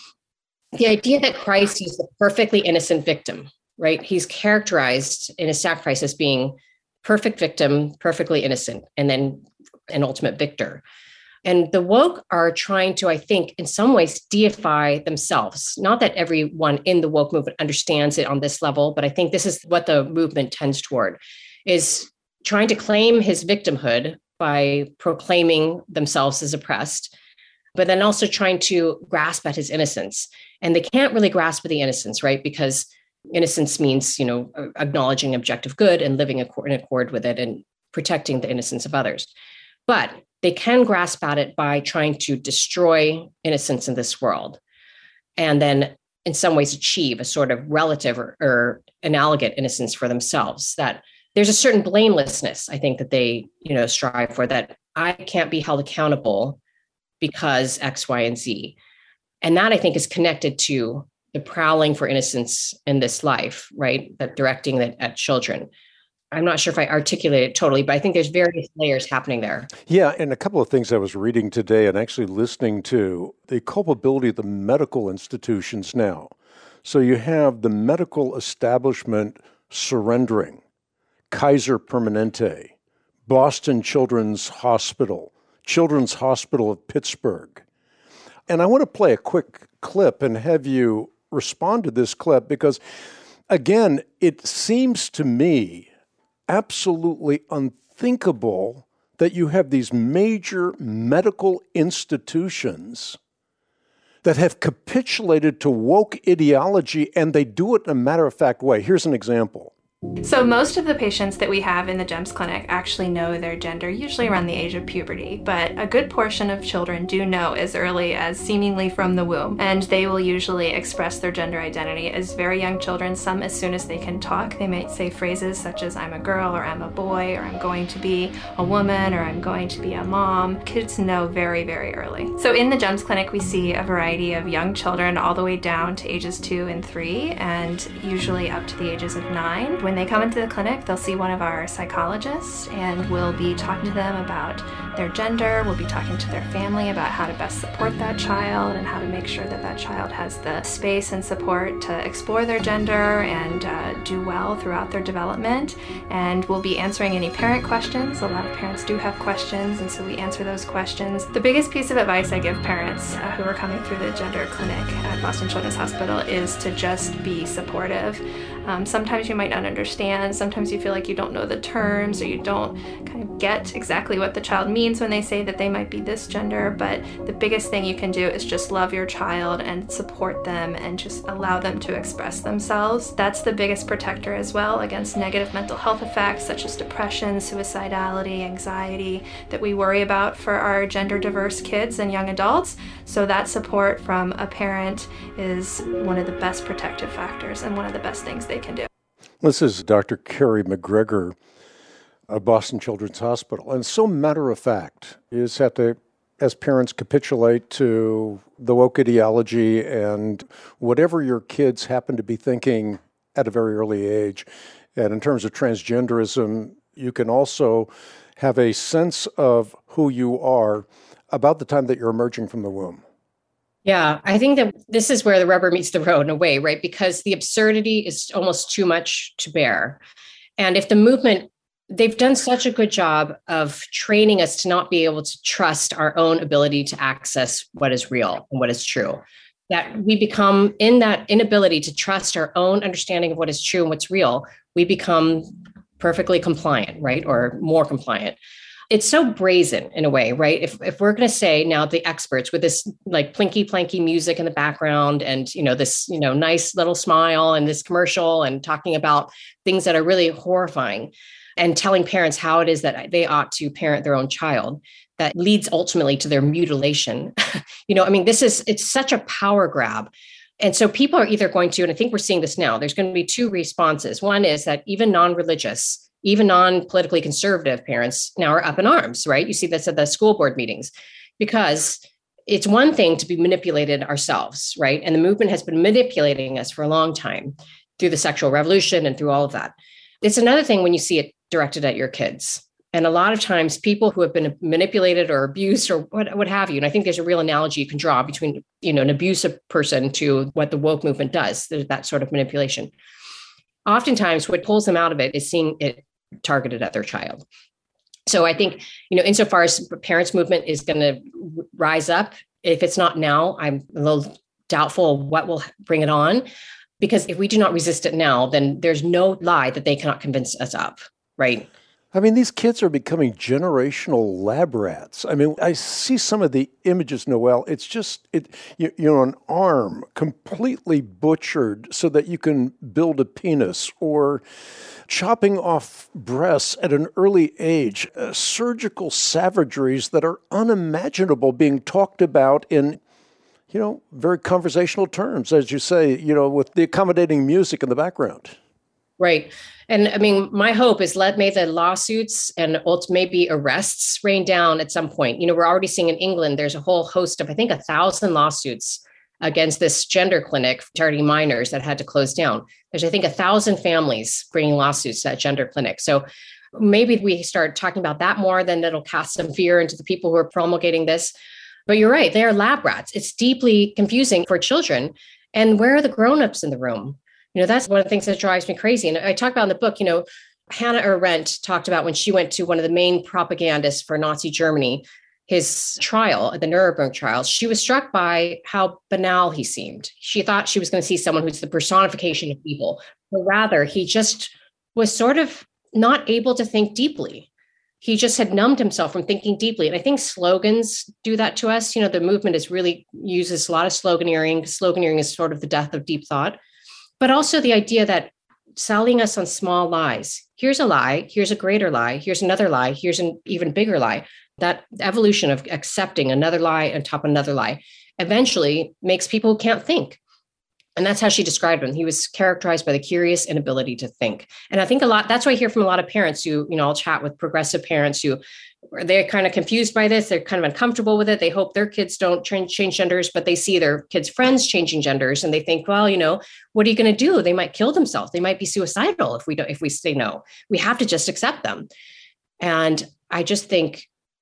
the idea that Christ is the perfectly innocent victim, right? He's characterized in his sacrifice as being perfect victim, perfectly innocent, and then an ultimate victor. And the woke are trying to, I think, in some ways deify themselves. Not that everyone in the woke movement understands it on this level, but I think this is what the movement tends toward, is trying to claim his victimhood by proclaiming themselves as oppressed, but then also trying to grasp at his innocence. And they can't really grasp at the innocence, right? Because innocence means, you know, acknowledging objective good and living in accord with it and protecting the innocence of others. But they can grasp at it by trying to destroy innocence in this world and then in some ways achieve a sort of relative or, or analogous innocence for themselves. That there's a certain blamelessness, I think, that they, you know, strive for, that I can't be held accountable because X, Y, and Z. And that, I think, is connected to the prowling for innocence in this life, right? That directing that at children. I'm not sure if I articulated it totally, but I think there's various layers happening there. Yeah, and a couple of things I was reading today and actually listening to, the culpability of the medical institutions now. So you have the medical establishment surrendering, Kaiser Permanente, Boston Children's Hospital, Children's Hospital of Pittsburgh. And I want to play a quick clip and have you respond to this clip because, again, it seems to me absolutely unthinkable that you have these major medical institutions that have capitulated to woke ideology, and they do it in a matter-of-fact way. Here's an example. So most of the patients that we have in the GEMS clinic actually know their gender, usually around the age of puberty, but a good portion of children do know as early as seemingly from the womb, and they will usually express their gender identity as very young children, some as soon as they can talk. They might say phrases such as I'm a girl, or I'm a boy, or I'm going to be a woman, or I'm going to be a mom. Kids know very, very early. So in the GEMS clinic, we see a variety of young children all the way down to ages two and three, and usually up to the ages of nine. When they come into the clinic, they'll see one of our psychologists, and we'll be talking to them about their gender. We'll be talking to their family about how to best support that child and how to make sure that that child has the space and support to explore their gender and uh, do well throughout their development. And we'll be answering any parent questions. A lot of parents do have questions, and so we answer those questions. The biggest piece of advice I give parents uh, who are coming through the gender clinic at Boston Children's Hospital is to just be supportive. Um, sometimes you might not understand, sometimes you feel like you don't know the terms, or you don't kind of get exactly what the child means when they say that they might be this gender, but the biggest thing you can do is just love your child and support them and just allow them to express themselves. That's the biggest protector as well against negative mental health effects such as depression, suicidality, anxiety that we worry about for our gender diverse kids and young adults. So that support from a parent is one of the best protective factors and one of the best things they can do. This is Doctor Carrie McGregor of Boston Children's Hospital. And so matter of fact, you just have to, as parents, capitulate to the woke ideology and whatever your kids happen to be thinking at a very early age. And in terms of transgenderism, you can also have a sense of who you are about the time that you're emerging from the womb. Yeah, I think that this is where the rubber meets the road in a way, right? Because the absurdity is almost too much to bear. And if the movement, they've done such a good job of training us to not be able to trust our own ability to access what is real and what is true, that we become in that inability to trust our own understanding of what is true and what's real, we become perfectly compliant, right? Or more compliant. It's so brazen in a way, right? If if we're going to say now the experts with this like plinky planky music in the background and, you know, this, you know, nice little smile and this commercial and talking about things that are really horrifying and telling parents how it is that they ought to parent their own child, that leads ultimately to their mutilation. You know, I mean, this is, it's such a power grab. And so people are either going to, and I think we're seeing this now, there's going to be two responses. One is that even non-religious, even non-politically conservative parents now are up in arms, right? You see this at the school board meetings, because it's one thing to be manipulated ourselves, right? And the movement has been manipulating us for a long time through the sexual revolution and through all of that. It's another thing when you see it directed at your kids. And a lot of times people who have been manipulated or abused or what, what have you, and I think there's a real analogy you can draw between, you know, an abusive person to what the woke movement does, that sort of manipulation. Oftentimes what pulls them out of it is seeing it targeted at their child. So I think, you know, insofar as parents' movement is going to rise up, if it's not now, I'm a little doubtful what will bring it on, because if we do not resist it now, then there's no lie that they cannot convince us of, right? I mean, these kids are becoming generational lab rats. I mean, I see some of the images, Noelle. It's just, it you, you know, an arm completely butchered so that you can build a penis, or chopping off breasts at an early age, uh, surgical savageries that are unimaginable being talked about in, you know, very conversational terms, as you say, you know, with the accommodating music in the background. Right. And I mean, my hope is let may the lawsuits and maybe arrests rain down at some point. You know, we're already seeing in England, there's a whole host of, I think, a thousand lawsuits against this gender clinic targeting minors that had to close down. There's, I think, a thousand families bringing lawsuits to that gender clinic. So maybe we start talking about that more, then that'll cast some fear into the people who are promulgating this. But you're right, they are lab rats. It's deeply confusing for children. And where are the grownups in the room? You know, that's one of the things that drives me crazy. And I talk about in the book, you know, Hannah Arendt talked about when she went to one of the main propagandists for Nazi Germany, his trial, the Nuremberg trial, she was struck by how banal he seemed. She thought she was going to see someone who's the personification of evil, but rather he just was sort of not able to think deeply. He just had numbed himself from thinking deeply. And I think slogans do that to us. You know, the movement is really uses a lot of sloganeering. Sloganeering is sort of the death of deep thought. But also the idea that selling us on small lies. Here's a lie. Here's a greater lie. Here's another lie. Here's an even bigger lie. That evolution of accepting another lie on top of another lie eventually makes people who can't think. And that's how she described him. He was characterized by the curious inability to think. And I think a lot, that's what I hear from a lot of parents who, you know, I'll chat with progressive parents who they're kind of confused by this. They're kind of uncomfortable with it. They hope their kids don't change, change genders, but they see their kids' friends changing genders. And they think, well, you know, what are you going to do? They might kill themselves. They might be suicidal if we don't, if we say no. We have to just accept them. And I just think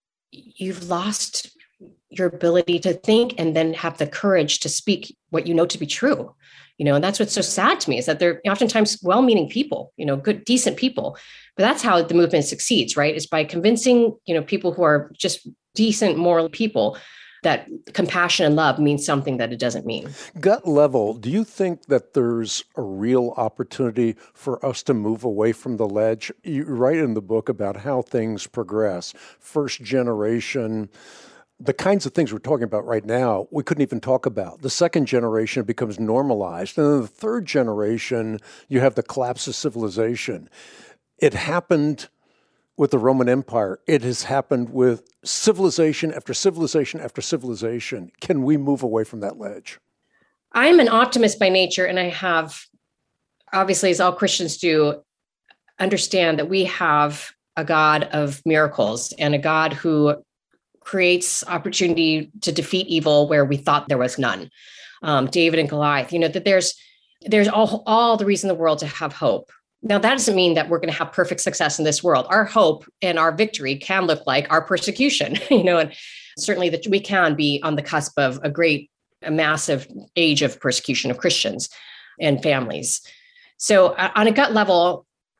you've lost your ability to think and then have the courage to speak what you know to be true. You know, and that's what's so sad to me is that they're oftentimes well-meaning people, you know, good, decent people. But that's how the movement succeeds, right? Is by convincing, you know, people who are just decent, moral people that compassion and love means something that it doesn't mean. Gut level, do you think that there's a real opportunity for us to move away from the ledge? You write in the book about how things progress. First generation, the kinds of things we're talking about right now, we couldn't even talk about. The second generation, it becomes normalized. And then the third generation, you have the collapse of civilization. It happened with the Roman Empire. It has happened with civilization after civilization after civilization. Can we move away from that ledge? I'm an optimist by nature, and I have, obviously, as all Christians do, understand that we have a God of miracles and a God who creates opportunity to defeat evil where we thought there was none. Um, David and Goliath, you know, that there's there's all, all the reason in the world to have hope. Now, that doesn't mean that we're going to have perfect success in this world. Our hope and our victory can look like our persecution, you know, and certainly that we can be on the cusp of a great, a massive age of persecution of Christians and families. So uh, on a gut level,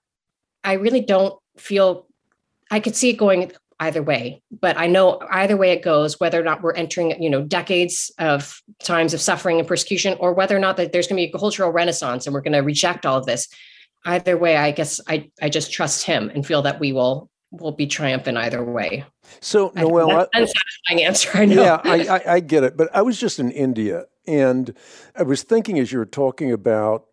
I really don't feel, I could see it going either way, but I know either way it goes, whether or not we're entering, you know, decades of times of suffering and persecution, or whether or not that there's going to be a cultural renaissance and we're going to reject all of this. Either way, I guess I, I just trust him and feel that we will will be triumphant either way. So, Noelle, that's an unsatisfying answer, I know. Yeah, I, I, I get it. But I was just in India, and I was thinking as you were talking about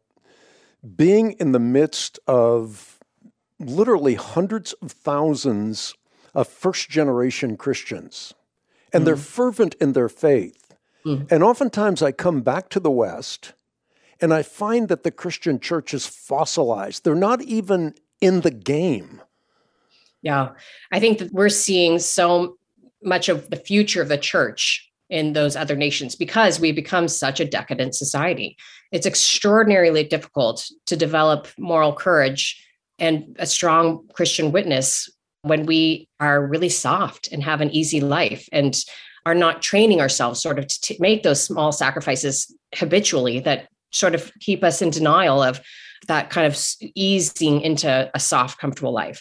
being in the midst of literally hundreds of thousands of first-generation Christians, and mm. they're fervent in their faith. Mm. And oftentimes I come back to the West, and I find that the Christian church is fossilized. They're not even in the game. Yeah, I think that we're seeing so much of the future of the church in those other nations because we become such a decadent society. It's extraordinarily difficult to develop moral courage and a strong Christian witness when we are really soft and have an easy life and are not training ourselves sort of to make those small sacrifices habitually that sort of keep us in denial of that kind of easing into a soft, comfortable life.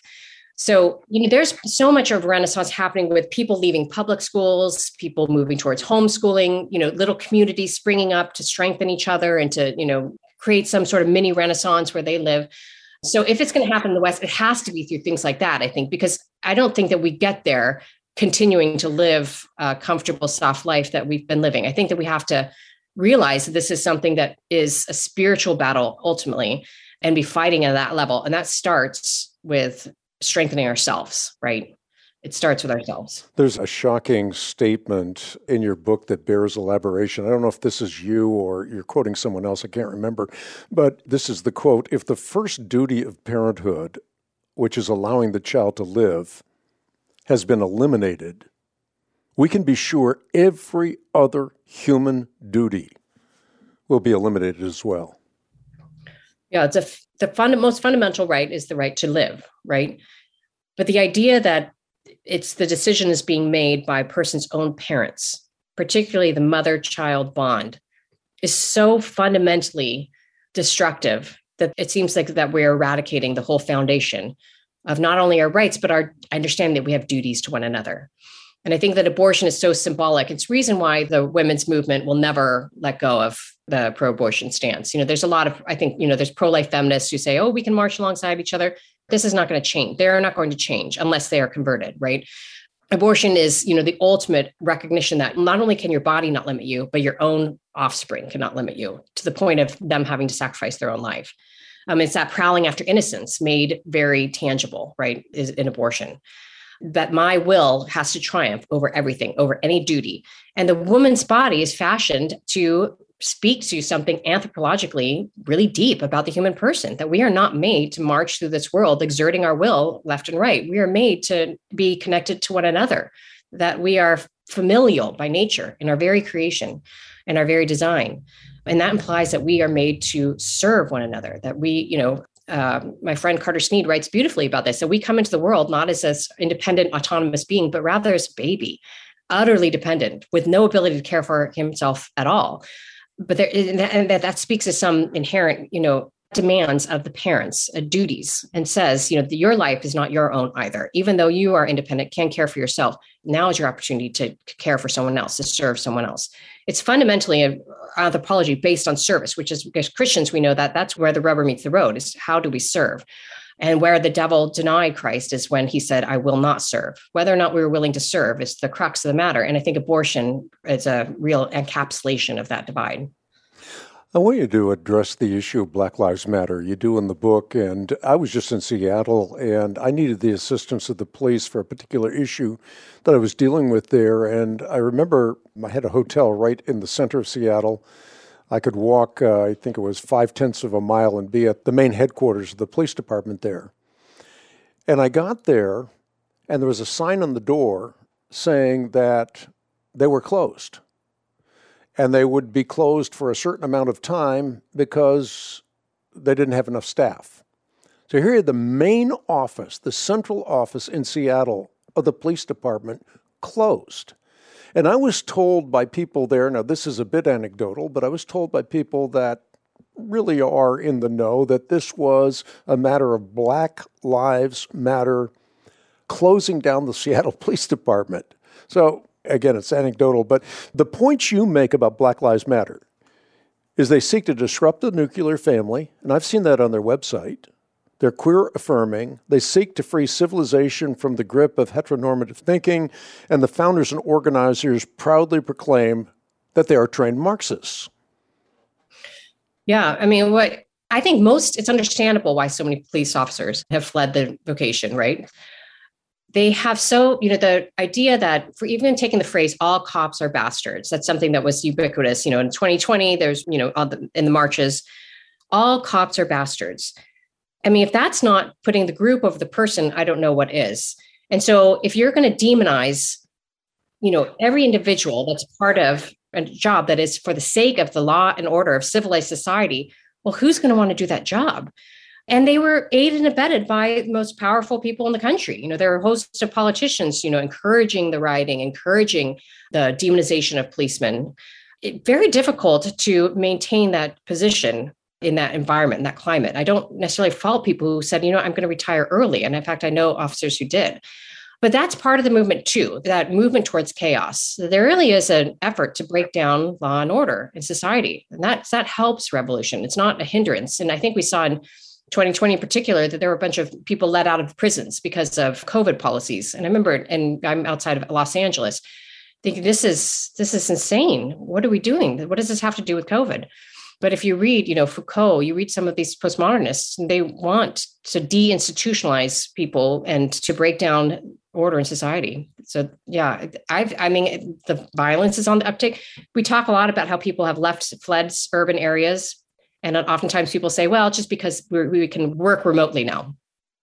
So, you know, there's so much of Renaissance happening with people leaving public schools, people moving towards homeschooling, you know, little communities springing up to strengthen each other and to, you know, create some sort of mini Renaissance where they live. So if it's going to happen in the West, it has to be through things like that, I think, because I don't think that we get there continuing to live a comfortable, soft life that we've been living. I think that we have to realize that this is something that is a spiritual battle ultimately and be fighting at that level. And that starts with strengthening ourselves, right? It starts with ourselves. There's a shocking statement in your book that bears elaboration. I don't know if this is you or you're quoting someone else. I can't remember. But this is the quote: "If the first duty of parenthood, which is allowing the child to live, has been eliminated, we can be sure every other human duty will be eliminated as well." Yeah, it's a, the fund, most fundamental right is the right to live, right? But the idea that it's the decision is being made by a person's own parents, particularly the mother-child bond, is so fundamentally destructive that it seems like that we're eradicating the whole foundation of not only our rights, but our understanding that we have duties to one another. And I think that abortion is so symbolic. It's the reason why the women's movement will never let go of the pro-abortion stance. You know, there's a lot of, I think, you know, there's pro-life feminists who say, oh, we can march alongside each other. This is not going to change. They're not going to change unless they are converted, right? Abortion is, you know, the ultimate recognition that not only can your body not limit you, but your own offspring cannot limit you to the point of them having to sacrifice their own life. Um, it's that prowling after innocence made very tangible, right, is in abortion. That my will has to triumph over everything, over any duty. And the woman's body is fashioned to speak to something anthropologically really deep about the human person, that we are not made to march through this world exerting our will left and right. We are made to be connected to one another, that we are familial by nature in our very creation and our very design. And that implies that we are made to serve one another, that we, you know, uh, my friend Carter Snead writes beautifully about this. So we come into the world not as an independent, autonomous being, but rather as a baby, utterly dependent, with no ability to care for himself at all. But there, and that, that speaks to some inherent, you know, demands of the parents, uh, duties, and says, you know, the, your life is not your own either. Even though you are independent, can care for yourself, now is your opportunity to care for someone else, to serve someone else. It's fundamentally an anthropology based on service, which is, as Christians, we know that that's where the rubber meets the road, is how do we serve? And where the devil denied Christ is when he said, I will not serve. Whether or not we were willing to serve is the crux of the matter. And I think abortion is a real encapsulation of that divide. I want you to address the issue of Black Lives Matter. You do in the book, and I was just in Seattle, and I needed the assistance of the police for a particular issue that I was dealing with there. And I remember I had a hotel right in the center of Seattle. I could walk, uh, I think it was five-tenths of a mile, and be at the main headquarters of the police department there. And I got there, and there was a sign on the door saying that they were closed. And they would be closed for a certain amount of time because they didn't have enough staff. So here the main office, the central office in Seattle of the police department, closed. And I was told by people there, now this is a bit anecdotal, but I was told by people that really are in the know that this was a matter of Black Lives Matter closing down the Seattle Police Department. So again, it's anecdotal, but the points you make about Black Lives Matter is they seek to disrupt the nuclear family, and I've seen that on their website. They're queer affirming. They seek to free civilization from the grip of heteronormative thinking, and the founders and organizers proudly proclaim that they are trained Marxists. Yeah, I mean, what I think most, it's understandable why so many police officers have fled the vocation, right? They have so, you know, the idea that for even taking the phrase, all cops are bastards, that's something that was ubiquitous, you know, in twenty twenty, there's, you know, on the, in the marches, all cops are bastards. I mean, if that's not putting the group over the person, I don't know what is. And so if you're going to demonize, you know, every individual that's part of a job that is for the sake of the law and order of civilized society, well, who's going to want to do that job? And they were aided and abetted by the most powerful people in the country. You know, there are a host of politicians, you know, encouraging the rioting, encouraging the demonization of policemen. It, very difficult to maintain that position in that environment, in that climate. I don't necessarily fault people who said, you know, I'm going to retire early. And in fact, I know officers who did. But that's part of the movement too, that movement towards chaos. There really is an effort to break down law and order in society. And that, that helps revolution. It's not a hindrance. And I think we saw in twenty twenty in particular, that there were a bunch of people let out of prisons because of COVID policies. And I remember, and I'm outside of Los Angeles, thinking this is this is insane. What are we doing? What does this have to do with COVID? But if you read, you know, Foucault, you read some of these postmodernists, and they want to deinstitutionalize people and to break down order in society. So yeah, I've, I mean, the violence is on the uptick. We talk a lot about how people have left, fled urban areas. And oftentimes people say, well, just because we're, we can work remotely now.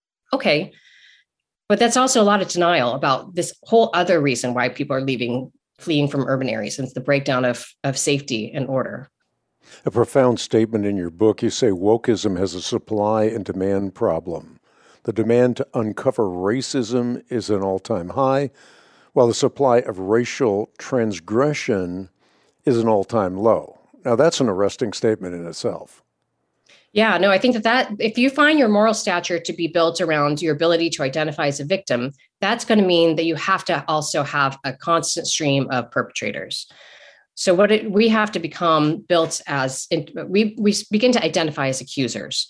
Okay. But that's also a lot of denial about this whole other reason why people are leaving, fleeing from urban areas, and it's the breakdown of, of safety and order. A profound statement in your book. You say wokeism has a supply and demand problem. The demand to uncover racism is an all-time high, while the supply of racial transgression is an all-time low. Now, that's an arresting statement in itself. Yeah, no, I think that, that if you find your moral stature to be built around your ability to identify as a victim, that's going to mean that you have to also have a constant stream of perpetrators. So what it, we have to become built as, we, we begin to identify as accusers.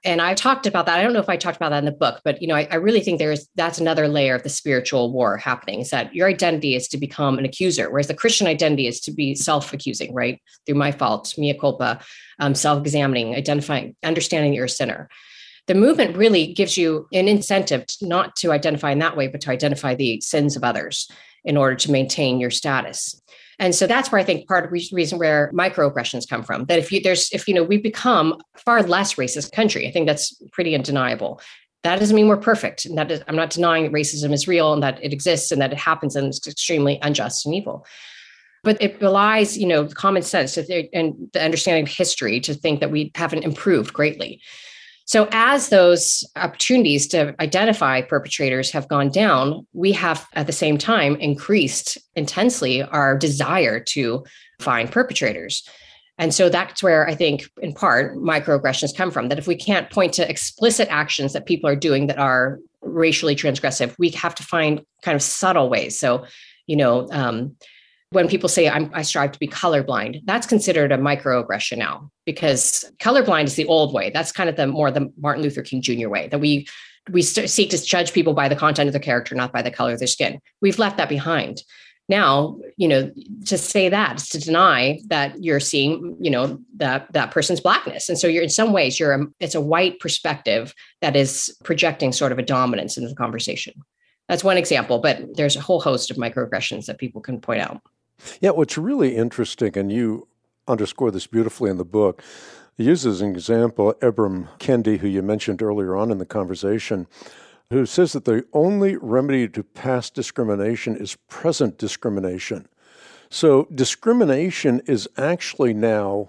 And I've talked about that. I don't know if I talked about that in the book, but you know, I, I really think there is that's another layer of the spiritual war happening, is that your identity is to become an accuser, whereas the Christian identity is to be self-accusing, right? Through my fault, mea culpa, um, self-examining, identifying, understanding you're a sinner. The movement really gives you an incentive to not to identify in that way, but to identify the sins of others in order to maintain your status. And so that's where I think part of the reason where microaggressions come from, that if you there's if you know we've become a far less racist country, I think that's pretty undeniable. That doesn't mean we're perfect. And that is, I'm not denying that racism is real and that it exists and that it happens and it's extremely unjust and evil. But it belies, you know, common sense and the understanding of history to think that we haven't improved greatly. So as those opportunities to identify perpetrators have gone down, we have at the same time increased intensely our desire to find perpetrators. And so that's where I think, in part, microaggressions come from, that if we can't point to explicit actions that people are doing that are racially transgressive, we have to find kind of subtle ways. So, you know, um, when people say I'm, I strive to be colorblind, that's considered a microaggression now, because colorblind is the old way. That's kind of the more the Martin Luther King Junior way, that we we st- seek to judge people by the content of their character, not by the color of their skin. We've left that behind. Now, you know, to say that is to deny that you're seeing, you know, that that person's blackness. And so you're in some ways, you're a, it's a white perspective that is projecting sort of a dominance in the conversation. That's one example, but there's a whole host of microaggressions that people can point out. Yeah, what's really interesting, and you underscore this beautifully in the book, he uses as an example Ibram Kendi, who you mentioned earlier on in the conversation, who says that the only remedy to past discrimination is present discrimination. So discrimination is actually now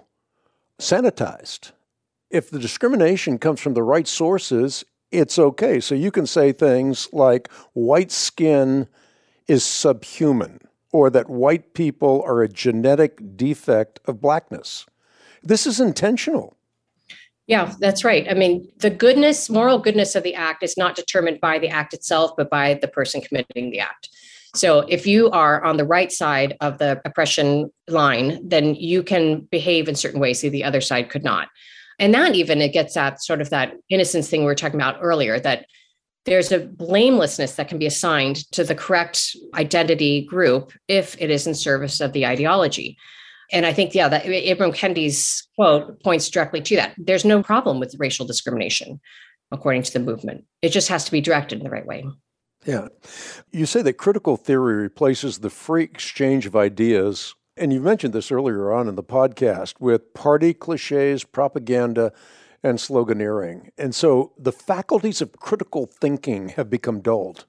sanitized. If the discrimination comes from the right sources, it's okay. So you can say things like white skin is subhuman, or that white people are a genetic defect of blackness. This is intentional. Yeah, that's right. I mean, the goodness, moral goodness of the act is not determined by the act itself, but by the person committing the act. So if you are on the right side of the oppression line, then you can behave in certain ways that the other side could not. And that even, it gets at sort of that innocence thing we were talking about earlier, that there's a blamelessness that can be assigned to the correct identity group if it is in service of the ideology. And I think, yeah, that Ibram Kendi's quote points directly to that. There's no problem with racial discrimination, according to the movement. It just has to be directed in the right way. Yeah. You say that critical theory replaces the free exchange of ideas, and you mentioned this earlier on in the podcast, with party cliches, propaganda, and sloganeering. And so the faculties of critical thinking have become dulled.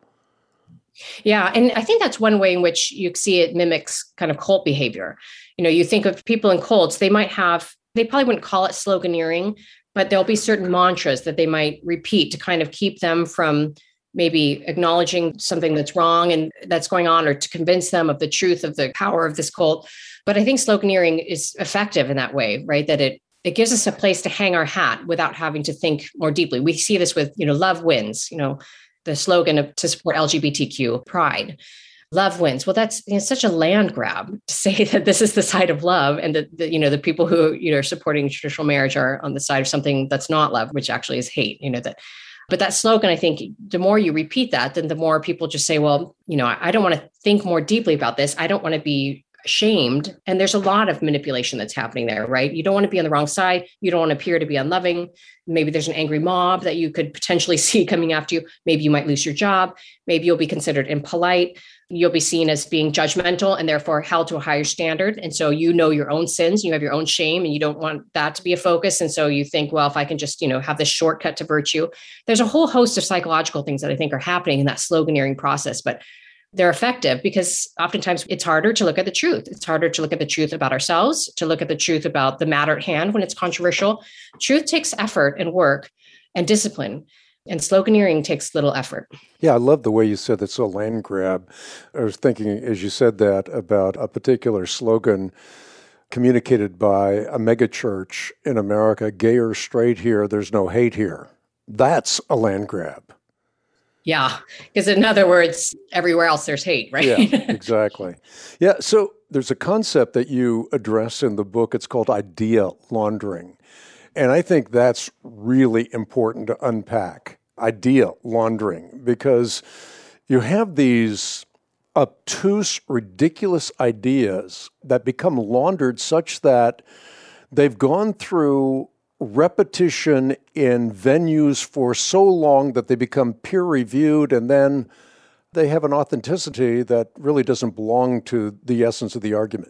Yeah. And I think that's one way in which you see it mimics kind of cult behavior. You know, you think of people in cults, they might have, they probably wouldn't call it sloganeering, but there'll be certain mantras that they might repeat to kind of keep them from maybe acknowledging something that's wrong and that's going on, or to convince them of the truth of the power of this cult. But I think sloganeering is effective in that way, right? That it It gives us a place to hang our hat without having to think more deeply. We see this with, you know, love wins, you know, the slogan of, to support L G B T Q pride. Love wins. Well, that's, you know, such a land grab to say that this is the side of love, and that, the, you know, the people who, you know, are supporting traditional marriage are on the side of something that's not love, which actually is hate, you know, that. But that slogan, I think the more you repeat that, then the more people just say, well, you know, I don't want to think more deeply about this. I don't want to be shamed. And there's a lot of manipulation that's happening there, right? You don't want to be on the wrong side. You don't want to appear to be unloving. Maybe there's an angry mob that you could potentially see coming after you. Maybe you might lose your job. Maybe you'll be considered impolite. You'll be seen as being judgmental and therefore held to a higher standard. And so you know your own sins, you have your own shame, and you don't want that to be a focus. And so you think, well, if I can just, you know, have this shortcut to virtue. There's a whole host of psychological things that I think are happening in that sloganeering process. But they're effective because oftentimes it's harder to look at the truth. It's harder to look at the truth about ourselves, to look at the truth about the matter at hand when it's controversial. Truth takes effort and work and discipline, and sloganeering takes little effort. Yeah, I love the way you said that's a land grab. I was thinking, as you said that, about a particular slogan communicated by a megachurch in America, gay or straight here, there's no hate here. That's a land grab. Yeah, because in other words, everywhere else there's hate, right? Yeah, exactly. Yeah, so there's a concept that you address in the book. It's called idea laundering. And I think that's really important to unpack, idea laundering, because you have these obtuse, ridiculous ideas that become laundered such that they've gone through repetition in venues for so long that they become peer-reviewed, and then they have an authenticity that really doesn't belong to the essence of the argument.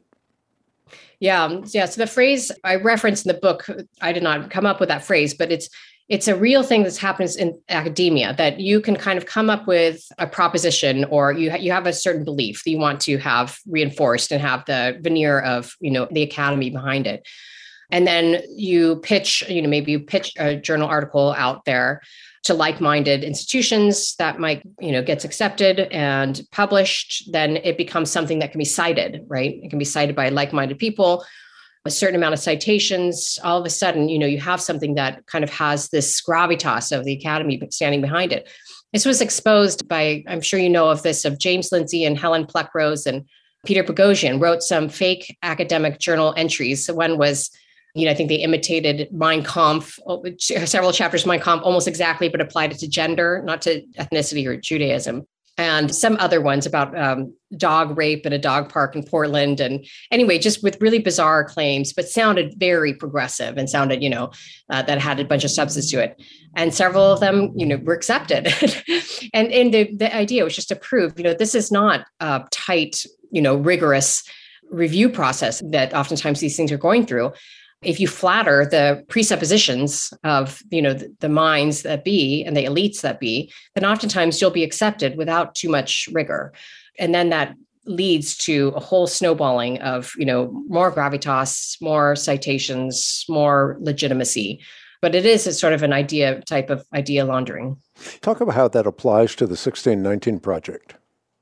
Yeah, yeah. So the phrase I referenced in the book, I did not come up with that phrase, but it's it's a real thing that happens in academia, that you can kind of come up with a proposition, or you ha- you have a certain belief that you want to have reinforced and have the veneer of, you know, the academy behind it. And then you pitch, you know, maybe you pitch a journal article out there to like-minded institutions that might, you know, gets accepted and published. Then it becomes something that can be cited, right? It can be cited by like-minded people, a certain amount of citations. All of a sudden, you know, you have something that kind of has this gravitas of the academy standing behind it. This was exposed by, I'm sure you know of this, of James Lindsay and Helen Pluckrose and Peter Boghossian wrote some fake academic journal entries. So one was, you know, I think they imitated Mein Kampf, several chapters of Mein Kampf almost exactly, but applied it to gender, not to ethnicity or Judaism. And some other ones about um, dog rape at a dog park in Portland. And anyway, just with really bizarre claims, but sounded very progressive and sounded, you know, uh, that had a bunch of substance to it. And several of them, you know, were accepted. and and the, the idea was just to prove, you know, this is not a tight, you know, rigorous review process that oftentimes these things are going through. If you flatter the presuppositions of, you know, the, the minds that be and the elites that be, then oftentimes you'll be accepted without too much rigor. And then that leads to a whole snowballing of, you know, more gravitas, more citations, more legitimacy. But it is a sort of an idea type of idea laundering. Talk about how that applies to the sixteen nineteen Project.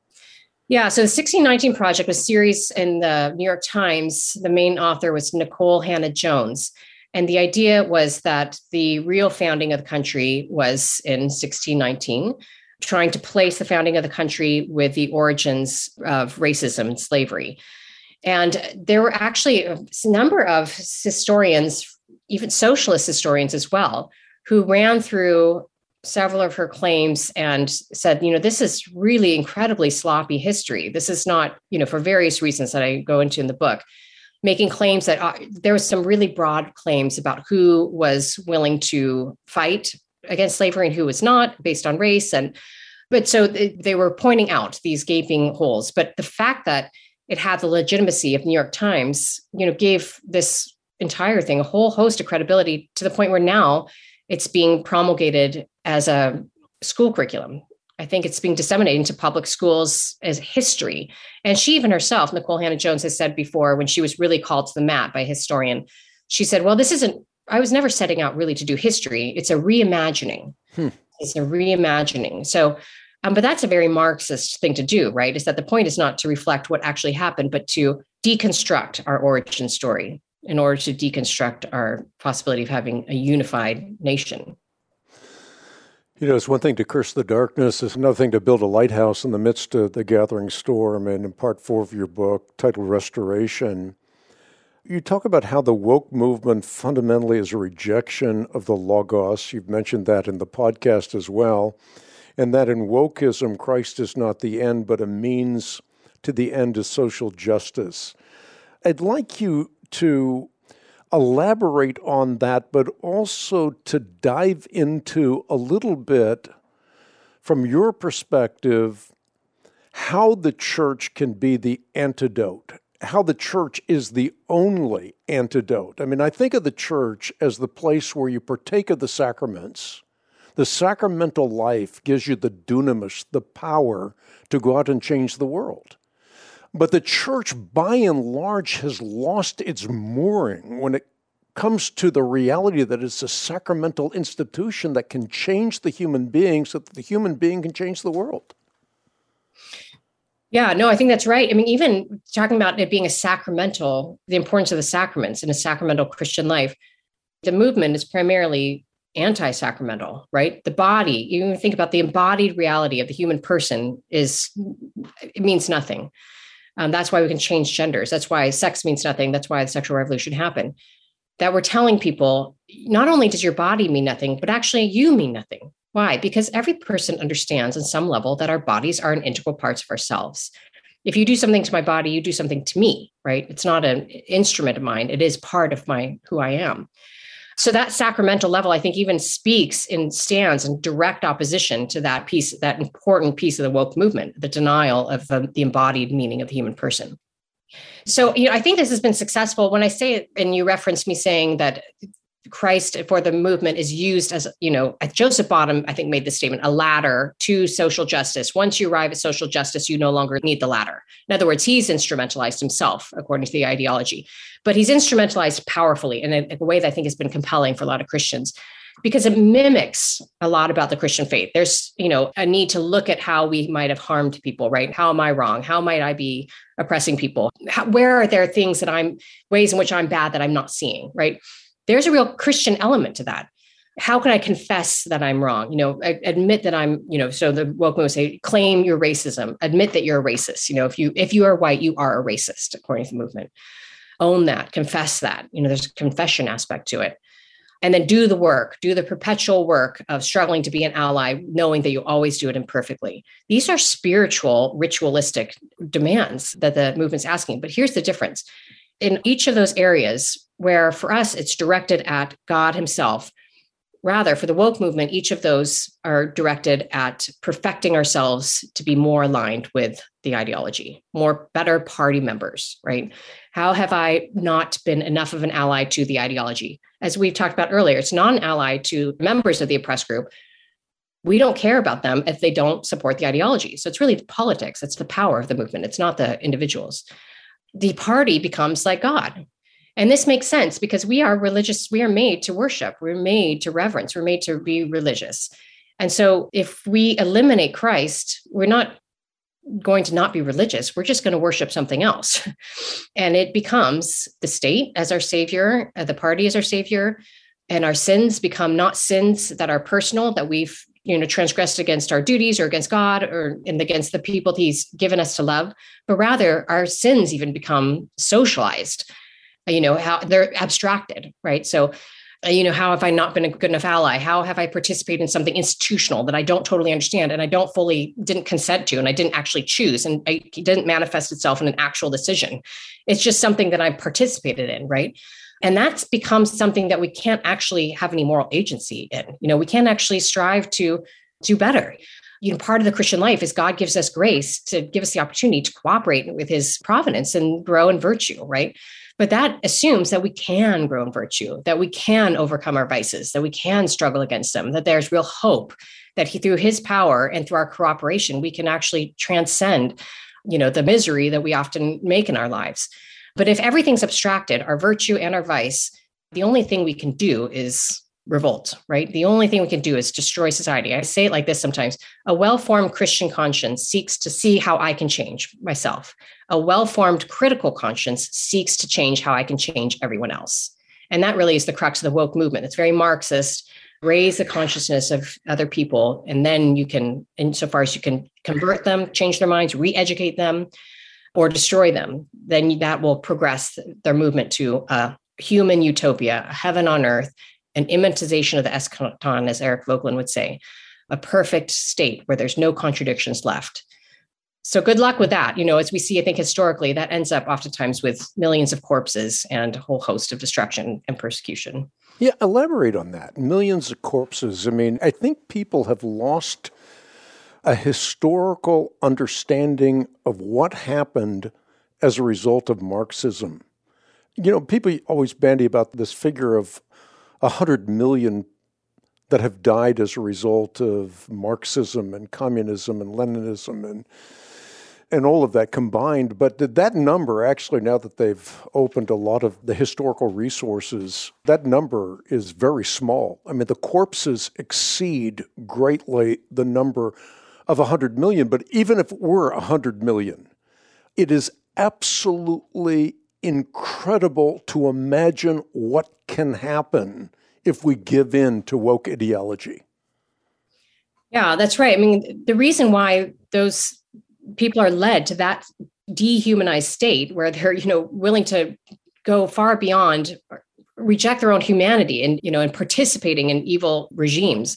Yeah, so the sixteen nineteen Project was a series in the New York Times. The main author was Nicole Hannah-Jones. And the idea was that the real founding of the country was in sixteen nineteen, trying to place the founding of the country with the origins of racism and slavery. And there were actually a number of historians, even socialist historians as well, who ran through several of her claims and said, you know, this is really incredibly sloppy history. This is not, you know, for various reasons that I go into in the book, making claims that uh, there was some really broad claims about who was willing to fight against slavery and who was not, based on race. And but so they, they were pointing out these gaping holes. But the fact that it had the legitimacy of New York Times, you know, gave this entire thing a whole host of credibility, to the point where now it's being promulgated as a school curriculum. I think it's being disseminated into public schools as history. And she even herself, Nicole Hannah-Jones, has said before, when she was really called to the mat by a historian, she said, well, this isn't, I was never setting out really to do history. It's a reimagining. Hmm. It's a reimagining. So, um, but that's a very Marxist thing to do, right? Is that the point is not to reflect what actually happened, but to deconstruct our origin story in order to deconstruct our possibility of having a unified nation. You know, it's one thing to curse the darkness. It's another thing to build a lighthouse in the midst of the gathering storm. And in part four of your book, titled Restoration, you talk about how the woke movement fundamentally is a rejection of the Logos. You've mentioned that in the podcast as well. And that in wokeism, Christ is not the end, but a means to the end of social justice. I'd like you to elaborate on that, but also to dive into a little bit, from your perspective, how the church can be the antidote, how the church is the only antidote. I mean, I think of the church as the place where you partake of the sacraments. The sacramental life gives you the dunamis, the power to go out and change the world. But the church, by and large, has lost its mooring when it comes to the reality that it's a sacramental institution that can change the human being so that the human being can change the world. Yeah, no, I think that's right. I mean, even talking about it being a sacramental, the importance of the sacraments in a sacramental Christian life, the movement is primarily anti-sacramental, right? The body, you even think about the embodied reality of the human person is, it means nothing. Um, that's why we can change genders. That's why sex means nothing. That's why the sexual revolution happened. that we're telling people, not only does your body mean nothing, but actually you mean nothing. Why? Because every person understands on some level that our bodies are an integral parts of ourselves. If you do something to my body, you do something to me, right? It's not an instrument of mine. It is part of my who I am. So that sacramental level, I think, even speaks and stands in direct opposition to that piece, that important piece of the woke movement, the denial of the, the embodied meaning of the human person. So, you know, I think this has been successful. When I say it, and you referenced me saying that Christ for the movement is used as, you know, Joseph Bottom, I think, made this statement, a ladder to social justice. Once you arrive at social justice, you no longer need the ladder. In other words, he's instrumentalized himself, according to the ideology, but he's instrumentalized powerfully in a, a way that I think has been compelling for a lot of Christians, because it mimics a lot about the Christian faith. There's, you know, a need to look at how we might have harmed people, right? How am I wrong? How might I be oppressing people? How, where are there things that I'm, ways in which I'm bad that I'm not seeing, right? There's a real Christian element to that. How can I confess that I'm wrong? You know, admit that I'm, you know, so the woke movement would say, claim your racism, admit that you're a racist. You know, if you, if you are white, you are a racist, according to the movement. Own that, confess that, you know, there's a confession aspect to it. And then do the work, do the perpetual work of struggling to be an ally, knowing that you always do it imperfectly. These are spiritual, ritualistic demands that the movement's asking. But here's the difference. In each of those areas, where for us, it's directed at God himself. Rather, for the woke movement, each of those are directed at perfecting ourselves to be more aligned with the ideology, more better party members, right? How have I not been enough of an ally to the ideology? As we've talked about earlier, it's not an ally to members of the oppressed group. We don't care about them if they don't support the ideology. So it's really the politics. It's the power of the movement. It's not the individuals. The party becomes like God. And this makes sense because we are religious. We are made to worship. We're made to reverence. We're made to be religious. And so if we eliminate Christ, we're not going to not be religious. We're just going to worship something else. And it becomes the state as our savior, the party as our savior, and our sins become not sins that are personal, that we've, you know, transgressed against our duties or against God or and against the people he's given us to love, but rather our sins even become socialized. You know, how they're abstracted, right? So, you know, how have I not been a good enough ally? How have I participated in something institutional that I don't totally understand and I don't fully didn't consent to and I didn't actually choose and I, it didn't manifest itself in an actual decision. It's just something that I participated in, right? And that's become something that we can't actually have any moral agency in. You know, we can't actually strive to do better. You know, part of the Christian life is God gives us grace to give us the opportunity to cooperate with his providence and grow in virtue, right? But that assumes that we can grow in virtue, that we can overcome our vices, that we can struggle against them, that there's real hope, that he, through his power and through our cooperation, we can actually transcend, you know, the misery that we often make in our lives. But if everything's abstracted, our virtue and our vice, the only thing we can do is revolt, right? The only thing we can do is destroy society. I say it like this sometimes. A well-formed Christian conscience seeks to see how I can change myself. A well-formed critical conscience seeks to change how I can change everyone else. And that really is the crux of the woke movement. It's very Marxist. Raise the consciousness of other people, and then you can, insofar as you can convert them, change their minds, re-educate them, or destroy them, then that will progress their movement to a human utopia, a heaven on earth, an immanentization of the eschaton, as Eric Voegelin would say, a perfect state where there's no contradictions left. So good luck with that. You know, as we see, I think historically, that ends up oftentimes with millions of corpses and a whole host of destruction and persecution. Yeah, elaborate on that. Millions of corpses. I mean, I think people have lost a historical understanding of what happened as a result of Marxism. You know, people always bandy about this figure of one hundred million that have died as a result of Marxism and communism and Leninism and and all of that combined. But that number, actually, now that they've opened a lot of the historical resources, that number is very small. I mean, the corpses exceed greatly the number of one hundred million. But even if it were one hundred million, it is absolutely incredible to imagine what can happen if we give in to woke ideology. Yeah, that's right. I mean, the reason why those people are led to that dehumanized state where they're, you know, willing to go far beyond reject their own humanity and, you know, and participating in evil regimes.